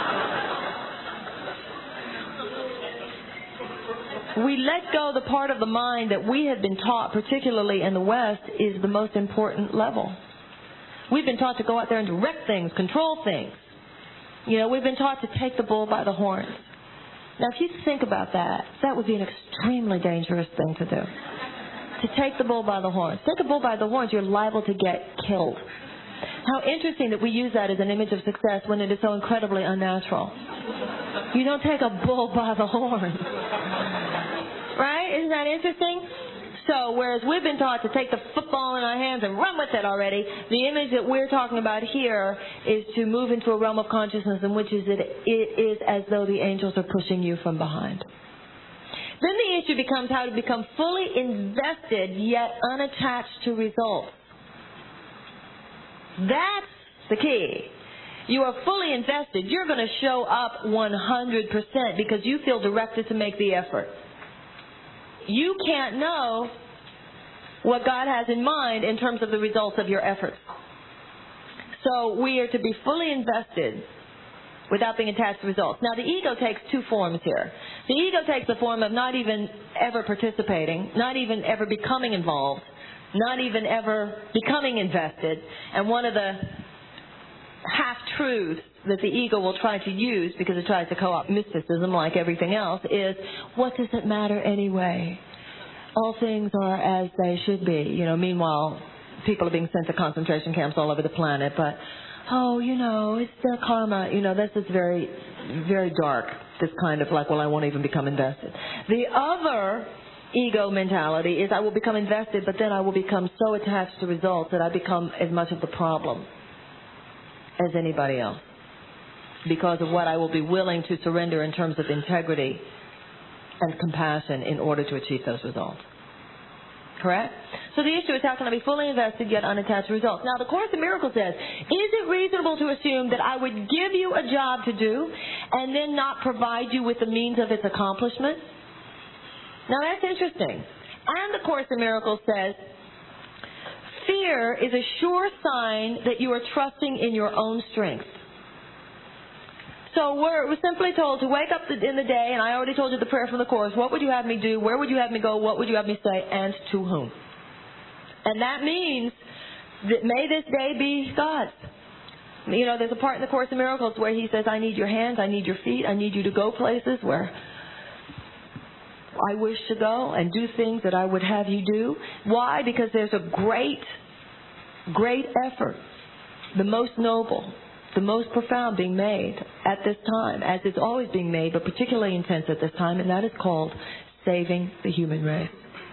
We let go the part of the mind that we have been taught, particularly in the West, is the most important level. We've been taught to go out there and direct things, control things. We've been taught to take the bull by the horns. Now, if you think about that, that would be an extremely dangerous thing to do. To take the bull by the horns. Take a bull by the horns, you're liable to get killed. How interesting that we use that as an image of success when it is so incredibly unnatural. You don't take a bull by the horns. Right? Isn't that interesting? So, whereas we've been taught to take the football in our hands and run with it already, the image that we're talking about here is to move into a realm of consciousness in which it is as though the angels are pushing you from behind. Then the issue becomes how to become fully invested yet unattached to results. That's the key. You are fully invested. You're going to show up 100% because you feel directed to make the effort. You can't know what God has in mind in terms of the results of your efforts. So we are to be fully invested without being attached to results. Now, the ego takes two forms here. The ego takes the form of not even ever participating, not even ever becoming involved, not even ever becoming invested. And one of the half-truths that the ego will try to use, because it tries to co-opt mysticism like everything else, is, what does it matter anyway? All things are as they should be. Meanwhile, people are being sent to concentration camps all over the planet, but, it's their karma. This is very, very dark, this kind of like, well, I won't even become invested. The other ego mentality is I will become invested, but then I will become so attached to results that I become as much of the problem as anybody else because of what I will be willing to surrender in terms of integrity and compassion in order to achieve those results. Correct? So the issue is, how can I be fully invested yet unattached to results? Now, the Course in Miracles says, is it reasonable to assume that I would give you a job to do and then not provide you with the means of its accomplishment? Now, that's interesting. And the Course in Miracles says, fear is a sure sign that you are trusting in your own strength. So we're simply told to wake up in the day, and I already told you the prayer from the Course. What would you have me do? Where would you have me go? What would you have me say? And to whom? And that means that may this day be God's. There's a part in the Course in Miracles where he says, I need your hands, I need your feet, I need you to go places where I wish to go and do things that I would have you do. Why? Because there's a great, great effort, the most noble, the most profound being made at this time, as it's always being made, but particularly intense at this time, and that is called saving the human race.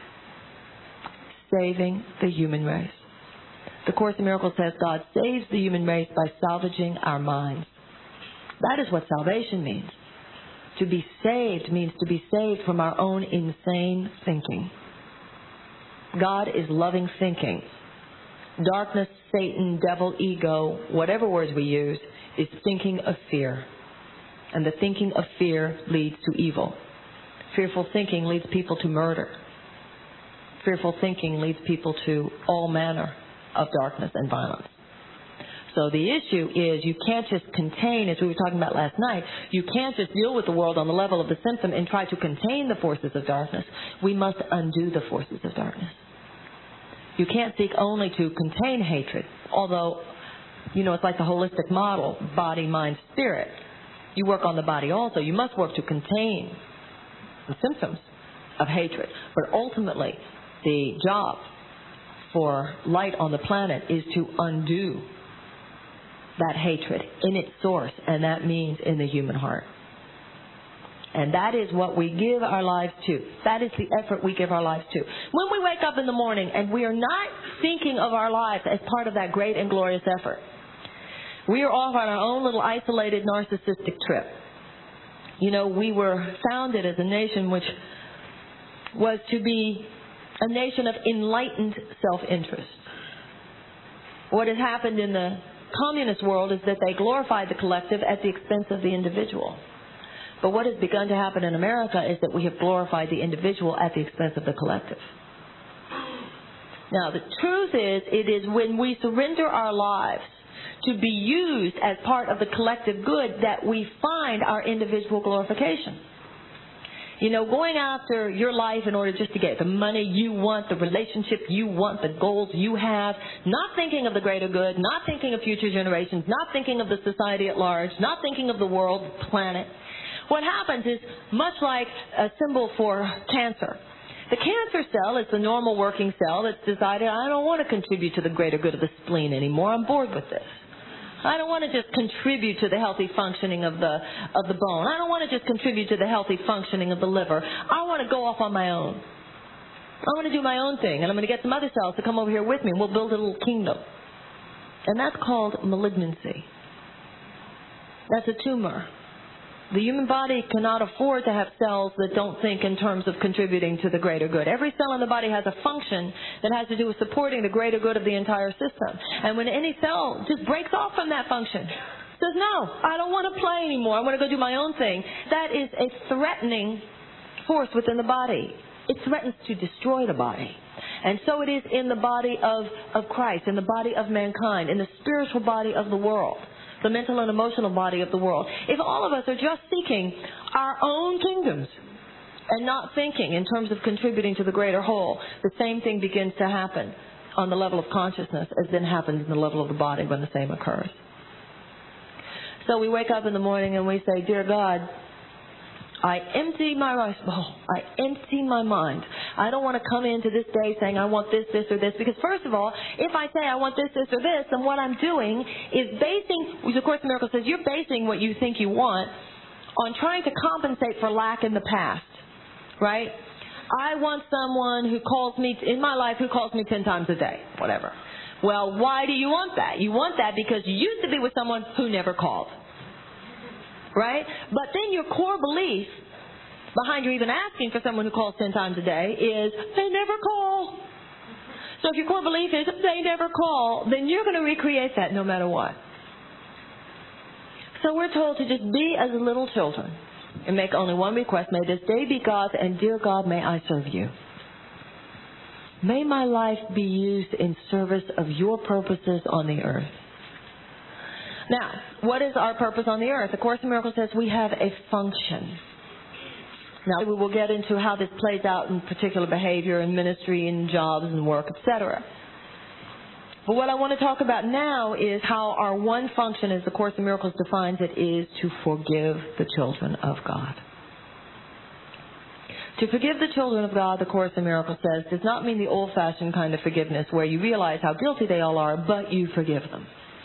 Saving the human race. The Course in Miracles says God saves the human race by salvaging our minds. That is what salvation means. To be saved means to be saved from our own insane thinking. God is loving thinking. Darkness, Satan, devil, ego, whatever words we use, is thinking of fear. And the thinking of fear leads to evil. Fearful thinking leads people to murder. Fearful thinking leads people to all manner of darkness and violence. So the issue is you can't just contain, as we were talking about last night, you can't just deal with the world on the level of the symptom and try to contain the forces of darkness. We must undo the forces of darkness. You can't seek only to contain hatred, although, it's like the holistic model, body, mind, spirit. You work on the body also. You must work to contain the symptoms of hatred. But ultimately, the job for light on the planet is to undo that hatred in its source, and that means in the human heart. And that is what we give our lives to. That is the effort we give our lives to. When we wake up in the morning and we are not thinking of our lives as part of that great and glorious effort, we are off on our own little isolated narcissistic trip. We were founded as a nation which was to be a nation of enlightened self-interest. What has happened in the communist world is that they glorify the collective at the expense of the individual. But what has begun to happen in America is that we have glorified the individual at the expense of the collective. Now, the truth is, it is when we surrender our lives to be used as part of the collective good that we find our individual glorification. Going after your life in order just to get the money you want, the relationship you want, the goals you have, not thinking of the greater good, not thinking of future generations, not thinking of the society at large, not thinking of the world, the planet. what happens is much like a symbol for cancer. The cancer cell is the normal working cell that's decided, I don't want to contribute to the greater good of the spleen anymore. I'm bored with this. I don't want to just contribute to the healthy functioning of the bone. I don't want to just contribute to the healthy functioning of the liver. I want to go off on my own. I want to do my own thing, and I'm going to get some other cells to come over here with me, and we'll build a little kingdom. And that's called malignancy. That's a tumor. The human body cannot afford to have cells that don't think in terms of contributing to the greater good. Every cell in the body has a function that has to do with supporting the greater good of the entire system. And when any cell just breaks off from that function, says, no, I don't want to play anymore, I want to go do my own thing, that is a threatening force within the body. It threatens to destroy the body. And so it is in the body of Christ, in the body of mankind, in the spiritual body of the world, the mental and emotional body of the world. If all of us are just seeking our own kingdoms and not thinking in terms of contributing to the greater whole, the same thing begins to happen on the level of consciousness as then happens in the level of the body when the same occurs. So we wake up in the morning and we say, Dear God, I empty my rice bowl. I empty my mind. I don't want to come into this day saying I want this, this, or this. Because first of all, if I say I want this, this, or this, then what I'm doing is basing, which of course the miracle says, you're basing what you think you want on trying to compensate for lack in the past. Right? I want someone who calls me, in my life, who calls me 10 times a day. Whatever. Well, why do you want that? You want that because you used to be with someone who never called. Right? But then your core belief behind you even asking for someone who calls 10 times a day is, they never call. So if your core belief is, they never call, then you're going to recreate that no matter what. So we're told to just be as little children and make only one request. May this day be God's, and dear God, may I serve you. May my life be used in service of your purposes on the earth. Now, what is our purpose on the earth? The Course in Miracles says we have a function. Now, we will get into how this plays out in particular behavior and ministry and jobs and work, etc. But what I want to talk about now is how our one function, as the Course in Miracles defines it, is to forgive the children of God. To forgive the children of God, the Course in Miracles says, does not mean the old-fashioned kind of forgiveness where you realize how guilty they all are, but you forgive them.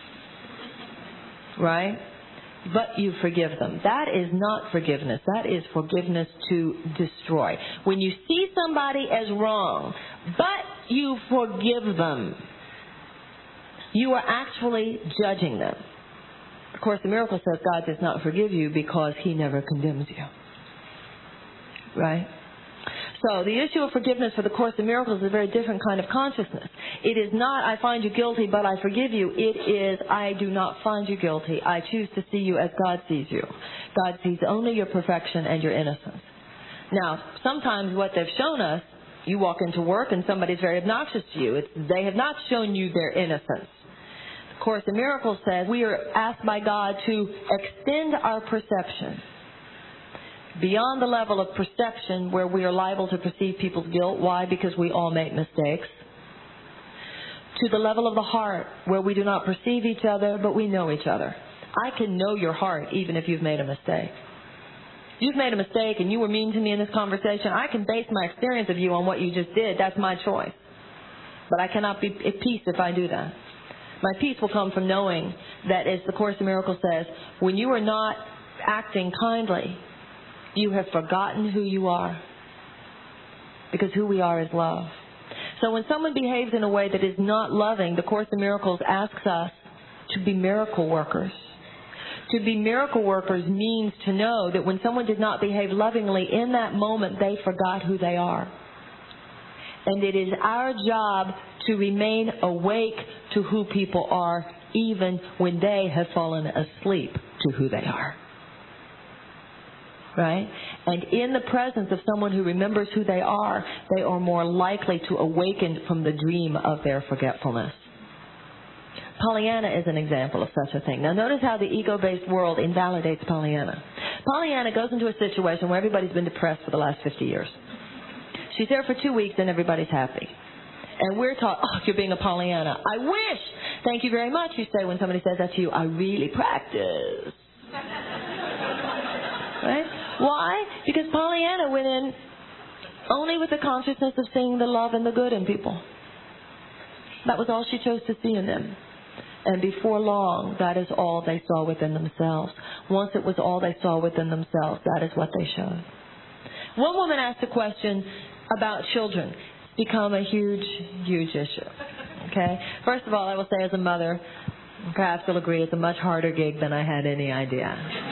Right? But you forgive them. That is not forgiveness. That is forgiveness to destroy. When you see somebody as wrong, but you forgive them, you are actually judging them. Of course, the miracle says God does not forgive you because He never condemns you. Right? So the issue of forgiveness for the Course in Miracles is a very different kind of consciousness. It is not, I find you guilty, but I forgive you. It is, I do not find you guilty. I choose to see you as God sees you. God sees only your perfection and your innocence. Now, sometimes what they've shown us, you walk into work and somebody's very obnoxious to you. They have not shown you their innocence. The Course in Miracles says we are asked by God to extend our perception beyond the level of perception where we are liable to perceive people's guilt. Why? Because we all make mistakes. To the level of the heart where we do not perceive each other, but we know each other. I can know your heart even if you've made a mistake. You've made a mistake and you were mean to me in this conversation. I can base my experience of you on what you just did. That's my choice. But I cannot be at peace if I do that. My peace will come from knowing that, as the Course in Miracles says, when you are not acting kindly, you have forgotten who you are, because who we are is love. So when someone behaves in a way that is not loving, the Course in Miracles asks us to be miracle workers. To be miracle workers means to know that when someone did not behave lovingly, in that moment they forgot who they are. And it is our job to remain awake to who people are, even when they have fallen asleep to who they are. Right? And in the presence of someone who remembers who they are more likely to awaken from the dream of their forgetfulness. Pollyanna is an example of such a thing. Now notice how the ego-based world invalidates Pollyanna. Pollyanna goes into a situation where everybody's been depressed for the last 50 years. She's there for 2 weeks and everybody's happy. And we're taught, oh, you're being a Pollyanna. I wish. Thank you very much, you say when somebody says that to you. I really practice. Right? Why? Because Pollyanna went in only with the consciousness of seeing the love and the good in people. That was all she chose to see in them. And before long, that is all they saw within themselves. Once it was all they saw within themselves, that is what they showed. One woman asked a question about children. It's become a huge, huge issue. Okay? First of all, I will say as a mother, perhaps you'll agree, it's a much harder gig than I had any idea.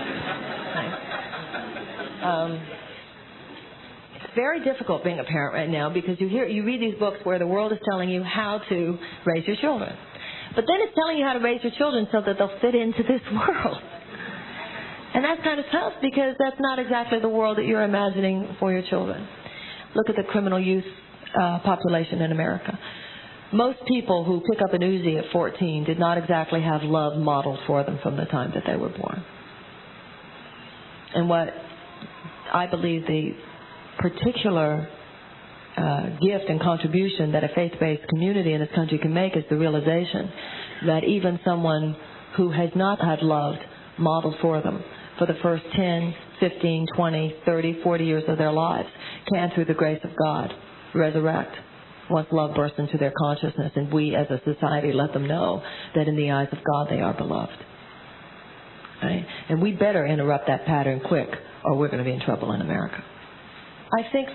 It's very difficult being a parent right now because you read these books where the world is telling you how to raise your children. But then it's telling you how to raise your children so that they'll fit into this world. And that's kind of tough because that's not exactly the world that you're imagining for your children. Look at the criminal youth population in America. Most people who pick up an Uzi at 14 did not exactly have love modeled for them from the time that they were born. And what I believe the particular gift and contribution that a faith-based community in this country can make is the realization that even someone who has not had love modeled for them for the first 10, 15, 20, 30, 40 years of their lives can, through the grace of God, resurrect once love bursts into their consciousness, and we as a society let them know that in the eyes of God they are beloved. Right? And we better interrupt that pattern quick or we're going to be in trouble in America. I think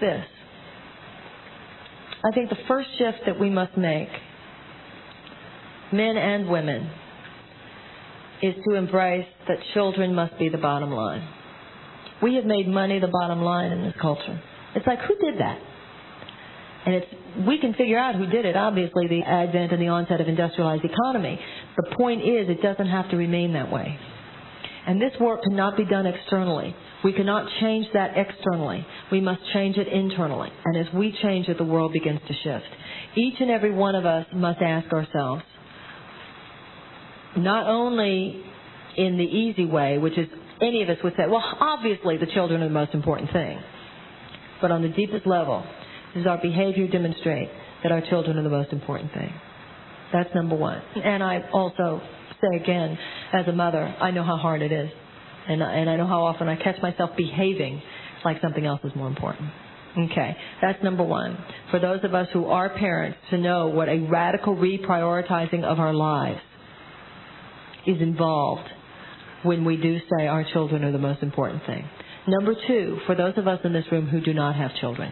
the first shift that we must make, men and women, is to embrace that children must be the bottom line. We have made money the bottom line in this culture. It's like, who did that? And we can figure out who did it. Obviously, the advent and the onset of industrialized economy. The point is, it doesn't have to remain that way. And this work cannot be done externally. We cannot change that externally. We must change it internally. And as we change it, the world begins to shift. Each and every one of us must ask ourselves, not only in the easy way, which is any of us would say, well, obviously the children are the most important thing. But on the deepest level, does our behavior demonstrate that our children are the most important thing? That's number one. And I also say again, as a mother, I know how hard it is. And I know how often I catch myself behaving like something else is more important. Okay, that's number one. For those of us who are parents, to know what a radical reprioritizing of our lives is involved when we do say our children are the most important thing. Number two, for those of us in this room who do not have children.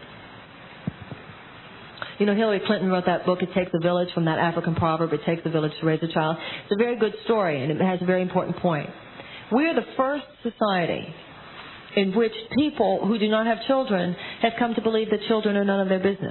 You know, Hillary Clinton wrote that book, It Takes a Village, from that African proverb, it takes a village to raise a child. It's a very good story, and it has a very important point. We are the first society in which people who do not have children have come to believe that children are none of their business.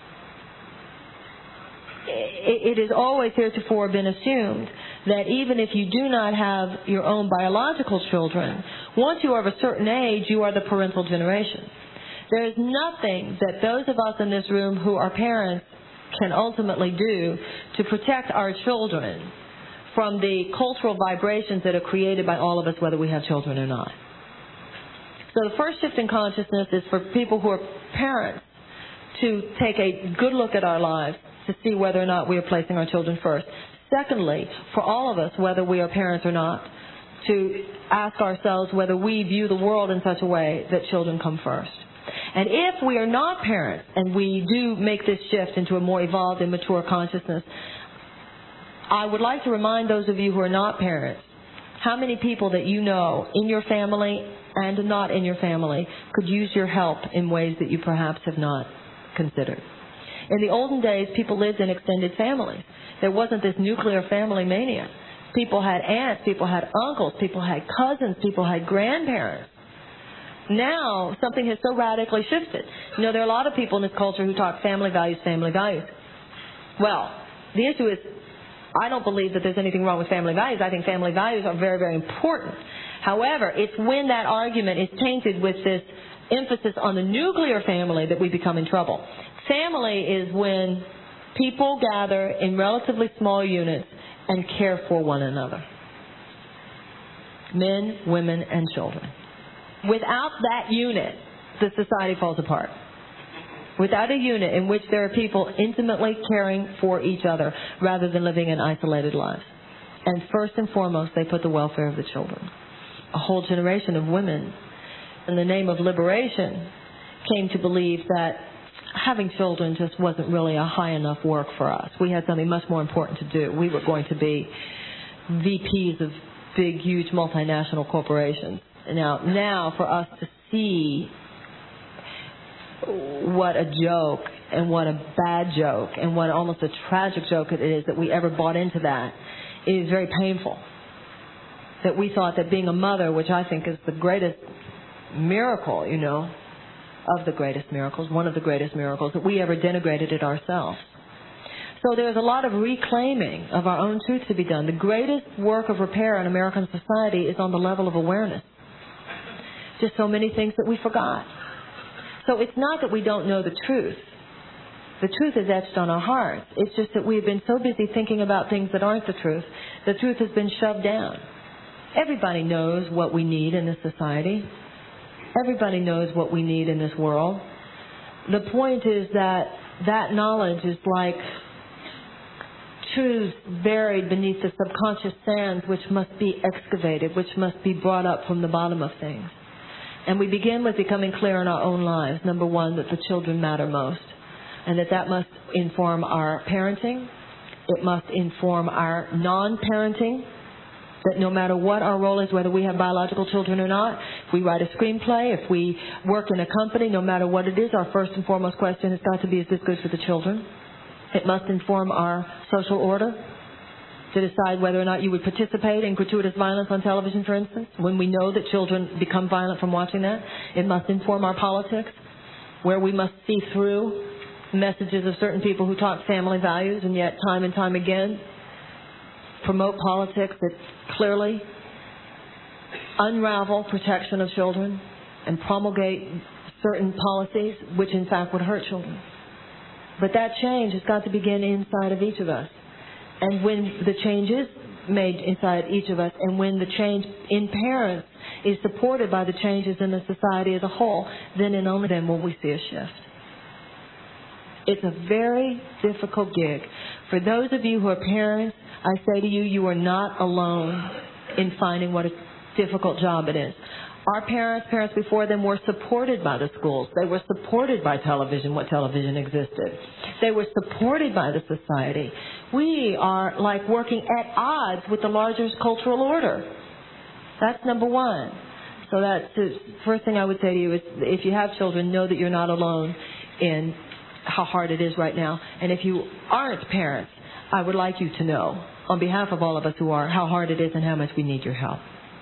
It has always heretofore been assumed that even if you do not have your own biological children, once you are of a certain age, you are the parental generation. There is nothing that those of us in this room who are parents can ultimately do to protect our children from the cultural vibrations that are created by all of us, whether we have children or not. So the first shift in consciousness is for people who are parents to take a good look at our lives to see whether or not we are placing our children first. Secondly, for all of us, whether we are parents or not, to ask ourselves whether we view the world in such a way that children come first. And if we are not parents and we do make this shift into a more evolved and mature consciousness, I would like to remind those of you who are not parents, how many people that you know in your family and not in your family could use your help in ways that you perhaps have not considered. In the olden days, people lived in extended families. There wasn't this nuclear family mania. People had aunts, people had uncles, people had cousins, people had grandparents. Now, something has so radically shifted. You know, there are a lot of people in this culture who talk family values, family values. Well, the issue is, I don't believe that there's anything wrong with family values. I think family values are very, very important. However, it's when that argument is tainted with this emphasis on the nuclear family that we become in trouble. Family is when people gather in relatively small units and care for one another. Men, women, and children. Without that unit, the society falls apart. Without a unit in which there are people intimately caring for each other rather than living in isolated lives. And first and foremost, they put the welfare of the children. A whole generation of women in the name of liberation, came to believe that having children just wasn't really a high enough work for us. We had something much more important to do. We were going to be VPs of big, huge multinational corporations. Now for us to see what a joke and what a bad joke and what almost a tragic joke it is that we ever bought into that, it is very painful. That we thought that being a mother, which I think is the greatest miracle, of the greatest miracles, one of the greatest miracles, that we ever denigrated it ourselves. So there's a lot of reclaiming of our own truth to be done. The greatest work of repair in American society is on the level of awareness. Just so many things that we forgot. So it's not that we don't know the truth. The truth is etched on our hearts. It's just that we've been so busy thinking about things that aren't the truth. The truth has been shoved down. Everybody knows what we need in this society. Everybody knows what we need in this world. The point is that that knowledge is like truths buried beneath the subconscious sands, which must be excavated, which must be brought up from the bottom of things. And we begin with becoming clear in our own lives. Number one, that the children matter most. And that must inform our parenting. It must inform our non-parenting. That no matter what our role is, whether we have biological children or not, if we write a screenplay, if we work in a company, no matter what it is, our first and foremost question has got to be, is this good for the children? It must inform our social order to decide whether or not you would participate in gratuitous violence on television, for instance, when we know that children become violent from watching that. It must inform our politics, where we must see through messages of certain people who talk family values and yet time and time again promote politics that clearly unravel protection of children and promulgate certain policies which in fact would hurt children. But that change has got to begin inside of each of us. And when the change is made inside each of us, and when the change in parents is supported by the changes in the society as a whole, then and only then will we see a shift. It's a very difficult gig. For those of you who are parents, I say to you, you are not alone in finding what a difficult job it is. Our parents before them were supported by the schools. They were supported by television, what television existed. They were supported by the society. We are like working at odds with the larger cultural order. That's number one. So that's the first thing I would say to you is if you have children, know that you're not alone in how hard it is right now. And if you aren't parents, I would like you to know, on behalf of all of us who are, how hard it is and how much we need your help.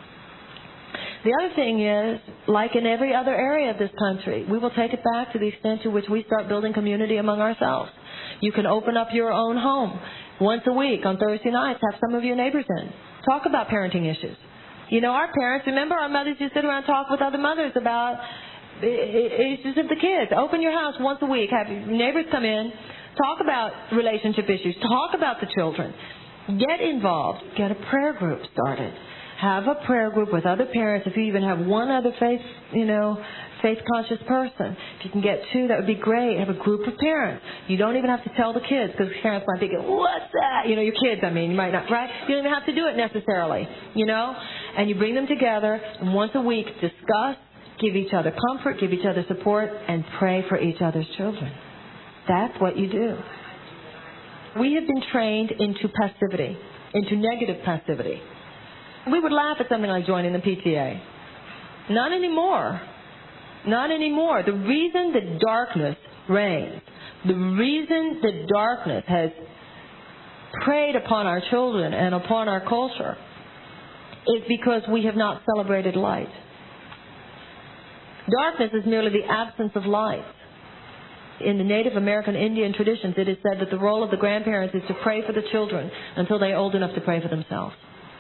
The other thing is, like in every other area of this country, we will take it back to the extent to which we start building community among ourselves. You can open up your own home once a week on Thursday nights, have some of your neighbors in. Talk about parenting issues. Our parents, remember our mothers used to sit around and talk with other mothers about issues of the kids. Open your house once a week, have your neighbors come in, talk about relationship issues, talk about the children. Get involved. Get a prayer group started. Have a prayer group with other parents. If you even have one other faith-conscious person, if you can get two, that would be great. Have a group of parents. You don't even have to tell the kids, because parents might be thinking, what's that? Your kids, you might not, right? You don't even have to do it necessarily, And you bring them together, and once a week, discuss, give each other comfort, give each other support, and pray for each other's children. That's what you do. We have been trained into passivity, into negative passivity. We would laugh at something like joining the PTA. Not anymore. Not anymore. The reason that darkness reigns, the reason that darkness has preyed upon our children and upon our culture is because we have not celebrated light. Darkness is merely the absence of light. In the Native American Indian traditions, it is said that the role of the grandparents is to pray for the children until they are old enough to pray for themselves.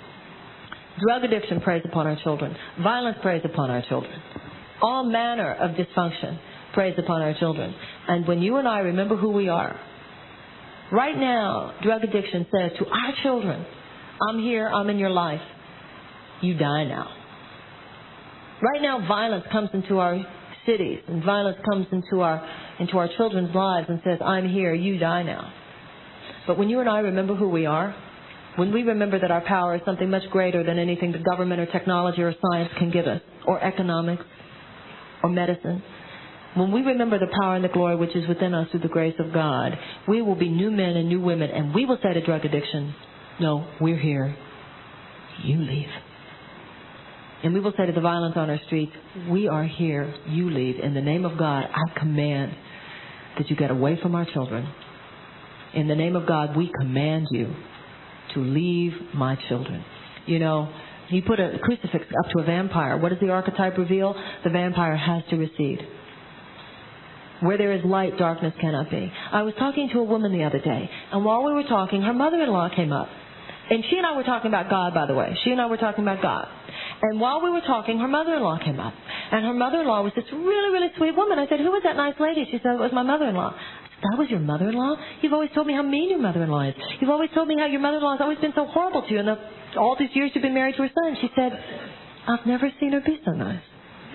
Drug addiction preys upon our children. Violence preys upon our children. All manner of dysfunction preys upon our children. And when you and I remember who we are, right now, drug addiction says to our children, I'm here, I'm in your life. You die now. Right now, violence comes into our cities, and violence comes into our children's lives and says, I'm here, you die now. But when you and I remember who we are, when we remember that our power is something much greater than anything that government or technology or science can give us, or economics, or medicine. When we remember the power and the glory which is within us through the grace of God, we will be new men and new women, and we will say to drug addiction, no, we're here. You leave. And we will say to the violence on our streets, we are here. You leave. In the name of God, I command that you get away from our children. In the name of God, we command you to leave my children. You know, you put a crucifix up to a vampire. What does the archetype reveal? The vampire has to recede. Where there is light, darkness cannot be. I was talking to a woman the other day, and while we were talking, her mother-in-law came up. And she and I were talking about God, by the way. She and I were talking about God. And while we were talking, her mother-in-law came up. And her mother-in-law was this really, really sweet woman. I said, who was that nice lady? She said, it was my mother-in-law. I said, that was your mother-in-law? You've always told me how mean your mother-in-law is. You've always told me how your mother-in-law has always been so horrible to you in all these years you've been married to her son. She said, I've never seen her be so nice.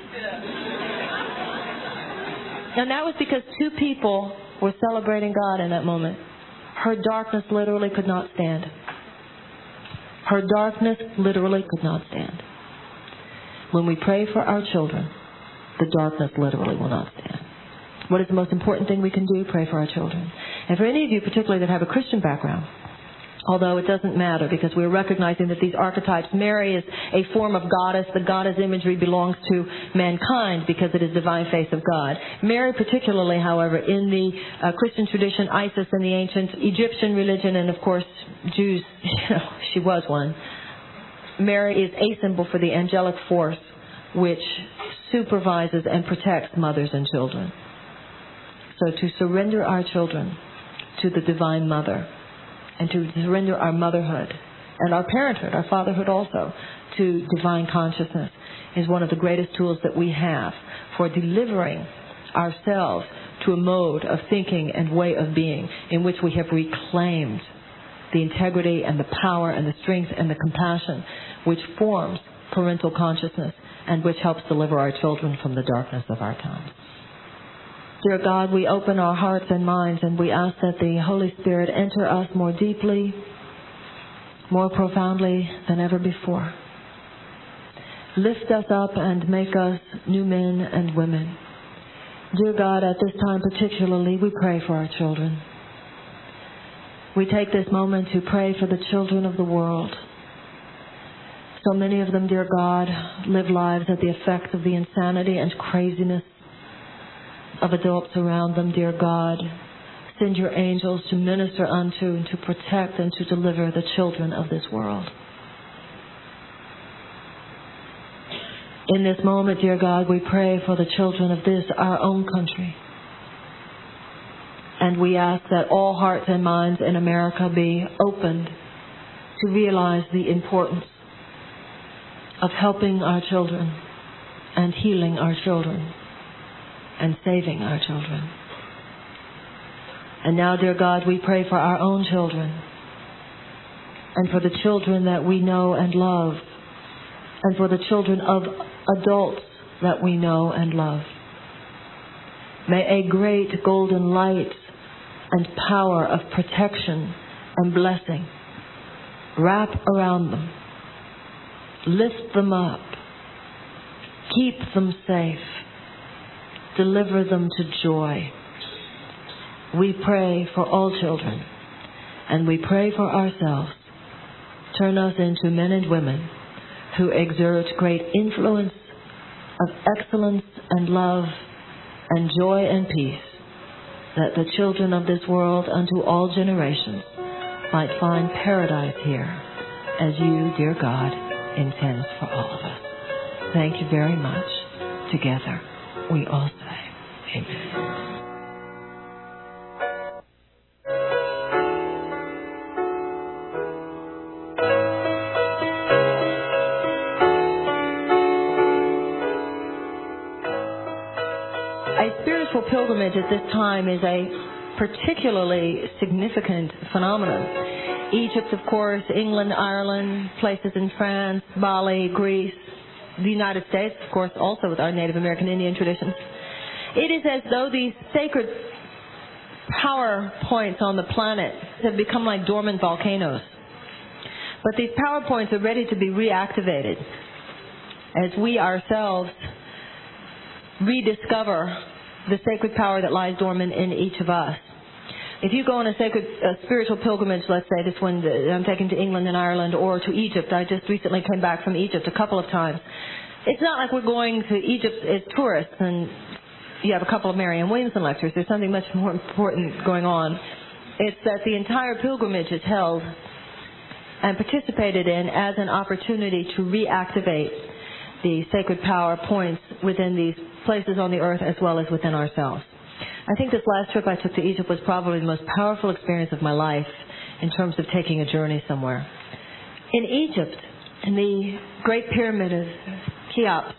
And that was because two people were celebrating God in that moment. Her darkness literally could not stand. Her darkness literally could not stand. When we pray for our children, the darkness literally will not stand. What is the most important thing we can do? Pray for our children. And for any of you particularly that have a Christian background, although it doesn't matter because we're recognizing that these archetypes, Mary is a form of goddess. The goddess imagery belongs to mankind because it is the divine face of God. Mary particularly, however, in the Christian tradition, Isis in the ancient Egyptian religion, and of course Jews, she was one. Mary is a symbol for the angelic force which supervises and protects mothers and children. So to surrender our children to the Divine Mother, and to surrender our motherhood and our parenthood, our fatherhood also, to divine consciousness is one of the greatest tools that we have for delivering ourselves to a mode of thinking and way of being in which we have reclaimed the integrity and the power and the strength and the compassion which forms parental consciousness and which helps deliver our children from the darkness of our times. Dear God, we open our hearts and minds and we ask that the Holy Spirit enter us more deeply, more profoundly than ever before. Lift us up and make us new men and women. Dear God, at this time particularly, we pray for our children. We take this moment to pray for the children of the world. So many of them, dear God, live lives at the effect of the insanity and craziness of adults around them, dear God. Send your angels to minister unto and to protect and to deliver the children of this world. In this moment, dear God, we pray for the children of this, our own country. And we ask that all hearts and minds in America be opened to realize the importance of helping our children and healing our children and saving our children. And now, dear God, we pray for our own children and for the children that we know and love and for the children of adults that we know and love. May a great golden light and power of protection and blessing wrap around them, lift them up, keep them safe, deliver them to joy. We pray for all children, and we pray for ourselves. Turn us into men and women who exert great influence of excellence and love and joy and peace, that the children of this world unto all generations might find paradise here, as you, dear God, intends for all of us. Thank you very much. Together, we all say, amen. A spiritual pilgrimage at this time is a particularly significant phenomenon. Egypt, of course, England, Ireland, places in France, Bali, Greece, the United States, of course, also with our Native American Indian traditions. It is as though these sacred power points on the planet have become like dormant volcanoes. But these power points are ready to be reactivated as we ourselves rediscover the sacred power that lies dormant in each of us. If you go on a spiritual pilgrimage, let's say this one I'm taking to England and Ireland or to Egypt. I just recently came back from Egypt a couple of times. It's not like we're going to Egypt as tourists and you have a couple of Marianne Williamson lectures. There's something much more important going on. It's that the entire pilgrimage is held and participated in as an opportunity to reactivate the sacred power points within these places on the earth as well as within ourselves. I think this last trip I took to Egypt was probably the most powerful experience of my life in terms of taking a journey somewhere. In Egypt, in the Great Pyramid of Cheops,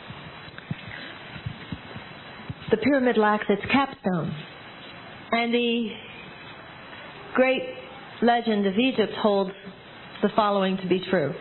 the pyramid lacks its capstone. And the great legend of Egypt holds the following to be true.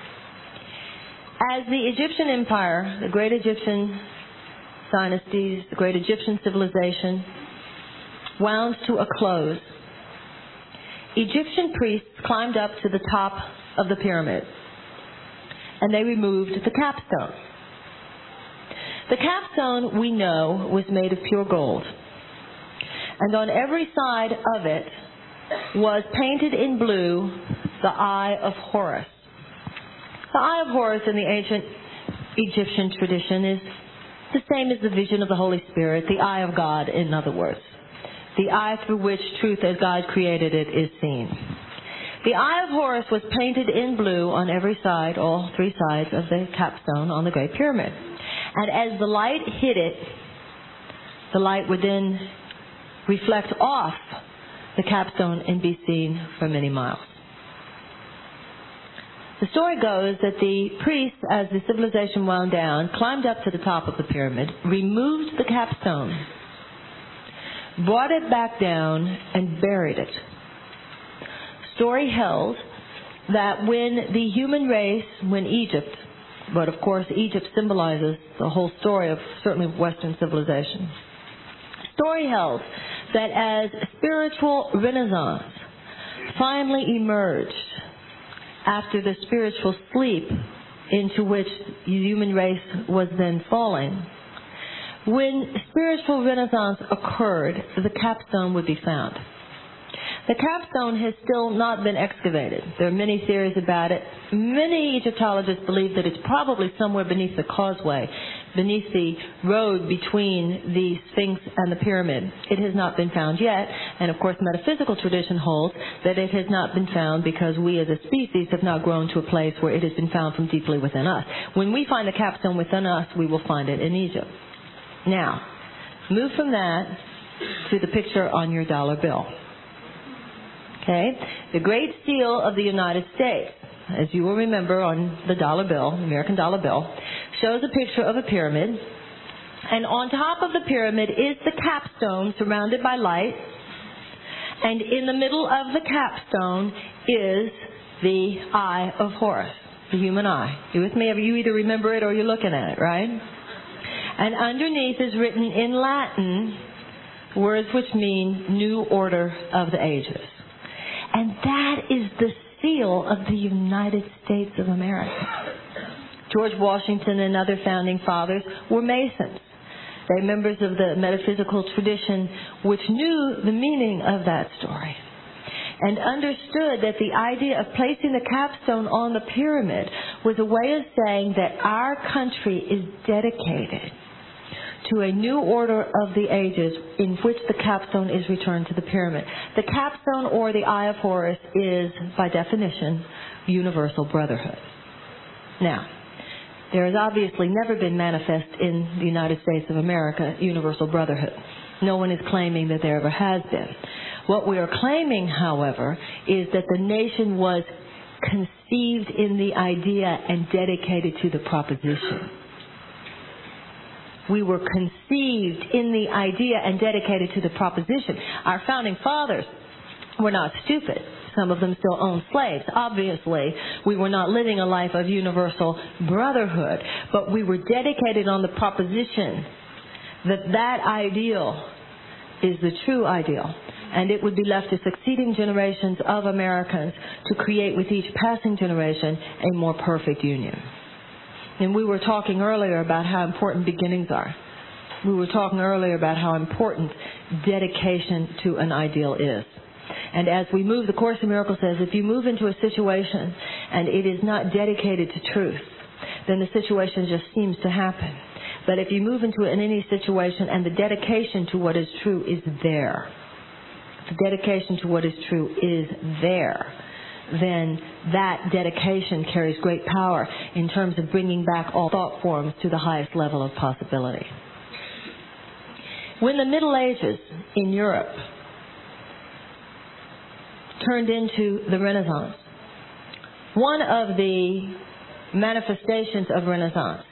As the Egyptian Empire, the great Egyptian dynasties, the great Egyptian civilization wound to a close, Egyptian priests climbed up to the top of the pyramid and they removed the capstone. The capstone, we know, was made of pure gold. And on every side of it was painted in blue the Eye of Horus. The Eye of Horus in the ancient Egyptian tradition is the same as the vision of the Holy Spirit, the eye of God, in other words. The eye through which truth as God created it is seen. The Eye of Horus was painted in blue on every side, all three sides of the capstone on the Great Pyramid. And as the light hit it, the light would then reflect off the capstone and be seen for many miles. The story goes that the priests, as the civilization wound down, climbed up to the top of the pyramid, removed the capstone, brought it back down, and buried it. Story held that when the human race, when Egypt, but of course Egypt symbolizes the whole story of certainly Western civilization. Story held that as spiritual renaissance finally emerged after the spiritual sleep into which the human race was then falling, when spiritual renaissance occurred, the capstone would be found. The capstone has still not been excavated. There are many theories about it. Many Egyptologists believe that it's probably somewhere beneath the causeway, beneath the road between the Sphinx and the pyramid. It has not been found yet, and of course metaphysical tradition holds that it has not been found because we as a species have not grown to a place where it has been found from deeply within us. When we find the capstone within us, we will find it in Egypt. Now, move from that to the picture on your dollar bill. Okay? The Great Seal of the United States, as you will remember on the dollar bill, American dollar bill, shows a picture of a pyramid. And on top of the pyramid is the capstone surrounded by light. And in the middle of the capstone is the Eye of Horus, the human eye. You with me? You either remember it or you're looking at it, right? And underneath is written in Latin words which mean New Order of the Ages. And that is the seal of the United States of America. George Washington and other founding fathers were Masons. They're members of the metaphysical tradition which knew the meaning of that story and understood that the idea of placing the capstone on the pyramid was a way of saying that our country is dedicated to a new order of the ages in which the capstone is returned to the pyramid. The capstone or the Eye of Horus is, by definition, universal brotherhood. Now, there has obviously never been manifest in the United States of America universal brotherhood. No one is claiming that there ever has been. What we are claiming, however, is that the nation was conceived in the idea and dedicated to the proposition. We were conceived in the idea and dedicated to the proposition. Our founding fathers were not stupid. Some of them still owned slaves. Obviously, we were not living a life of universal brotherhood, but we were dedicated on the proposition that that ideal is the true ideal, and it would be left to succeeding generations of Americans to create with each passing generation a more perfect union. And we were talking earlier about how important beginnings are. We were talking earlier about how important dedication to an ideal is. And as we move, the Course in Miracles says, if you move into a situation and it is not dedicated to truth, then the situation just seems to happen. But if you move into any situation and the dedication to what is true is there, the dedication to what is true is there, then that dedication carries great power in terms of bringing back all thought forms to the highest level of possibility. When the Middle Ages in Europe turned into the Renaissance, one of the manifestations of Renaissance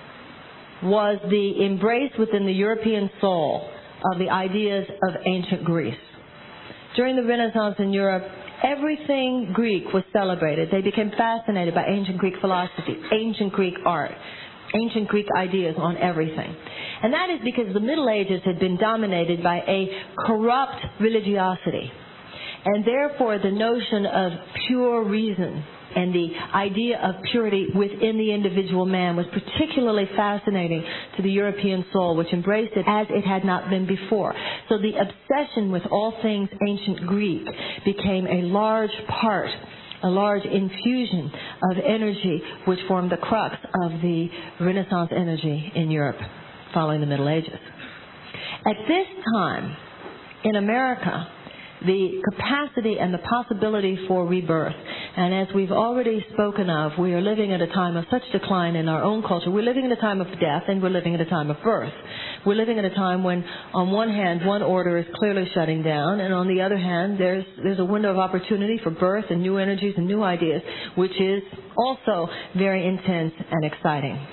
was the embrace within the European soul of the ideas of ancient Greece. During the Renaissance in Europe, everything Greek was celebrated. They became fascinated by ancient Greek philosophy, ancient Greek art, ancient Greek ideas on everything. And that is because the Middle Ages had been dominated by a corrupt religiosity. And therefore, the notion of pure reason and the idea of purity within the individual man was particularly fascinating to the European soul, which embraced it as it had not been before. So the obsession with all things ancient Greek became a large part, a large infusion of energy, which formed the crux of the Renaissance energy in Europe following the Middle Ages. At this time, in America, the capacity and the possibility for rebirth. And as we've already spoken of, we are living at a time of such decline in our own culture. We're living at a time of death and we're living at a time of birth. We're living at a time when, on one hand, one order is clearly shutting down, and on the other hand, there's a window of opportunity for birth and new energies and new ideas, which is also very intense and exciting.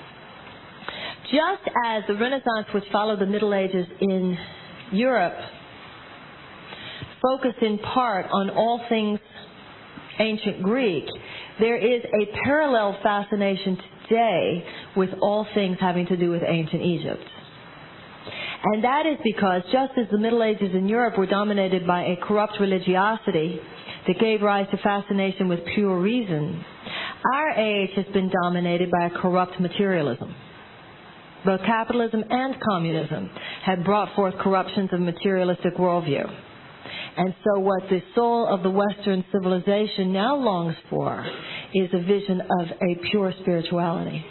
Just as the Renaissance, which followed the Middle Ages in Europe, focused in part on all things ancient Greek, there is a parallel fascination today with all things having to do with ancient Egypt. And that is because just as the Middle Ages in Europe were dominated by a corrupt religiosity that gave rise to fascination with pure reason, our age has been dominated by a corrupt materialism. Both capitalism and communism have brought forth corruptions of materialistic worldview. And so what the soul of the Western civilization now longs for is a vision of a pure spirituality.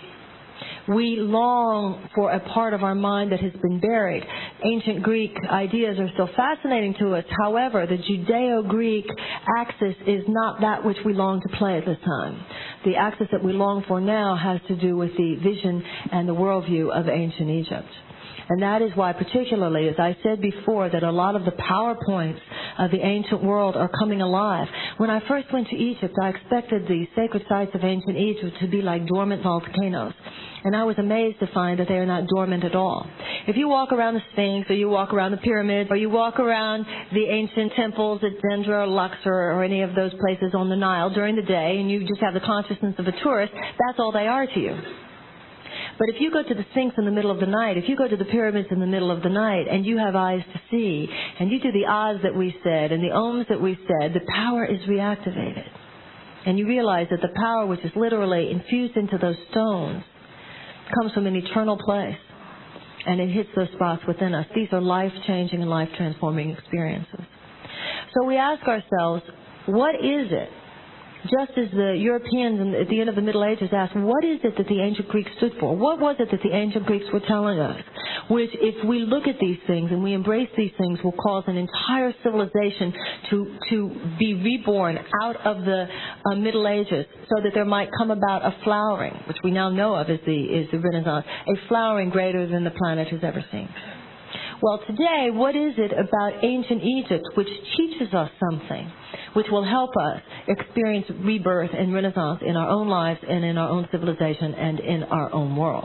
We long for a part of our mind that has been buried. Ancient Greek ideas are still fascinating to us. However, the Judeo-Greek axis is not that which we long to play at this time. The axis that we long for now has to do with the vision and the worldview of ancient Egypt. And that is why, particularly, as I said before, that a lot of the PowerPoints of the ancient world are coming alive. When I first went to Egypt, I expected the sacred sites of ancient Egypt to be like dormant volcanoes. And I was amazed to find that they are not dormant at all. If you walk around the Sphinx, or you walk around the pyramids, or you walk around the ancient temples at Dendra or Luxor or any of those places on the Nile during the day, and you just have the consciousness of a tourist, that's all they are to you. But if you go to the Sphinx in the middle of the night, if you go to the pyramids in the middle of the night, and you have eyes to see, and you do the ahs that we said, and the ohms that we said, the power is reactivated. And you realize that the power which is literally infused into those stones comes from an eternal place, and it hits those spots within us. These are life-changing and life-transforming experiences. So we ask ourselves, what is it? Just as the Europeans at the end of the Middle Ages asked, what is it that the ancient Greeks stood for? What was it that the ancient Greeks were telling us? Which, if we look at these things and we embrace these things, will cause an entire civilization to be reborn out of the Middle Ages, so that there might come about a flowering, which we now know of as the Renaissance, a flowering greater than the planet has ever seen. Well, today, what is it about ancient Egypt which teaches us something, which will help us experience rebirth and renaissance in our own lives and in our own civilization and in our own world?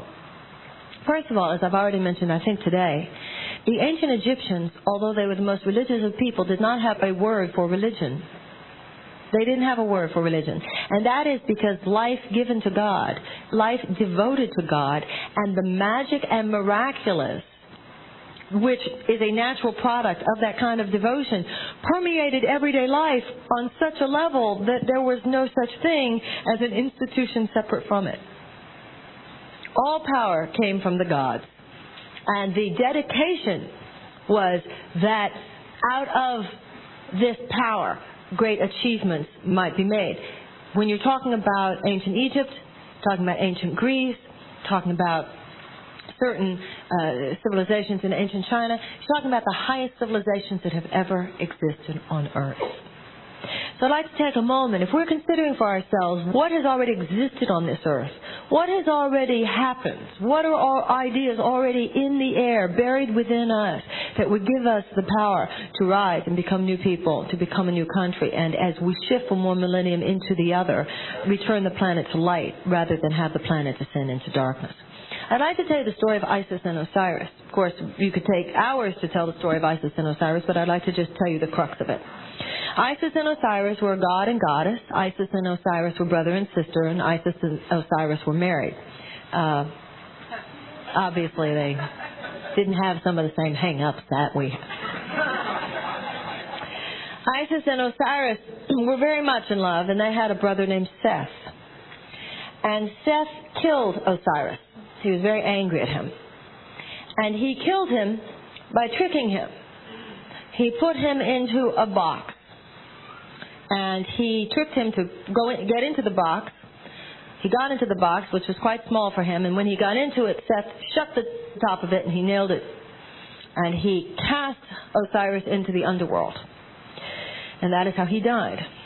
First of all, as I've already mentioned, I think today, the ancient Egyptians, although they were the most religious of people, did not have a word for religion. They didn't have a word for religion. And that is because life given to God, life devoted to God, and the magic and miraculous, which is a natural product of that kind of devotion, permeated everyday life on such a level that there was no such thing as an institution separate from it. All power came from the gods. And the dedication was that out of this power, great achievements might be made. When you're talking about ancient Egypt, talking about ancient Greece, talking about certain civilizations in ancient China, you're talking about the highest civilizations that have ever existed on Earth. So I'd like to take a moment, if we're considering for ourselves what has already existed on this earth, what has already happened, what are our ideas already in the air, buried within us, that would give us the power to rise and become new people, to become a new country, and as we shift from one millennium into the other, return the planet to light rather than have the planet descend into darkness. I'd like to tell you the story of Isis and Osiris. Of course, you could take hours to tell the story of Isis and Osiris, but I'd like to just tell you the crux of it. Isis and Osiris were god and goddess. Isis and Osiris were brother and sister, and Isis and Osiris were married. Obviously, they didn't have some of the same hang-ups that we have. Isis and Osiris were very much in love, and they had a brother named Seth. And Seth killed Osiris. He was very angry at him. And he killed him by tricking him. He put him into a box. And he tricked him to get into the box. He got into the box, which was quite small for him. And when he got into it, Seth shut the top of it and he nailed it. And he cast Osiris into the underworld. And that is how he died.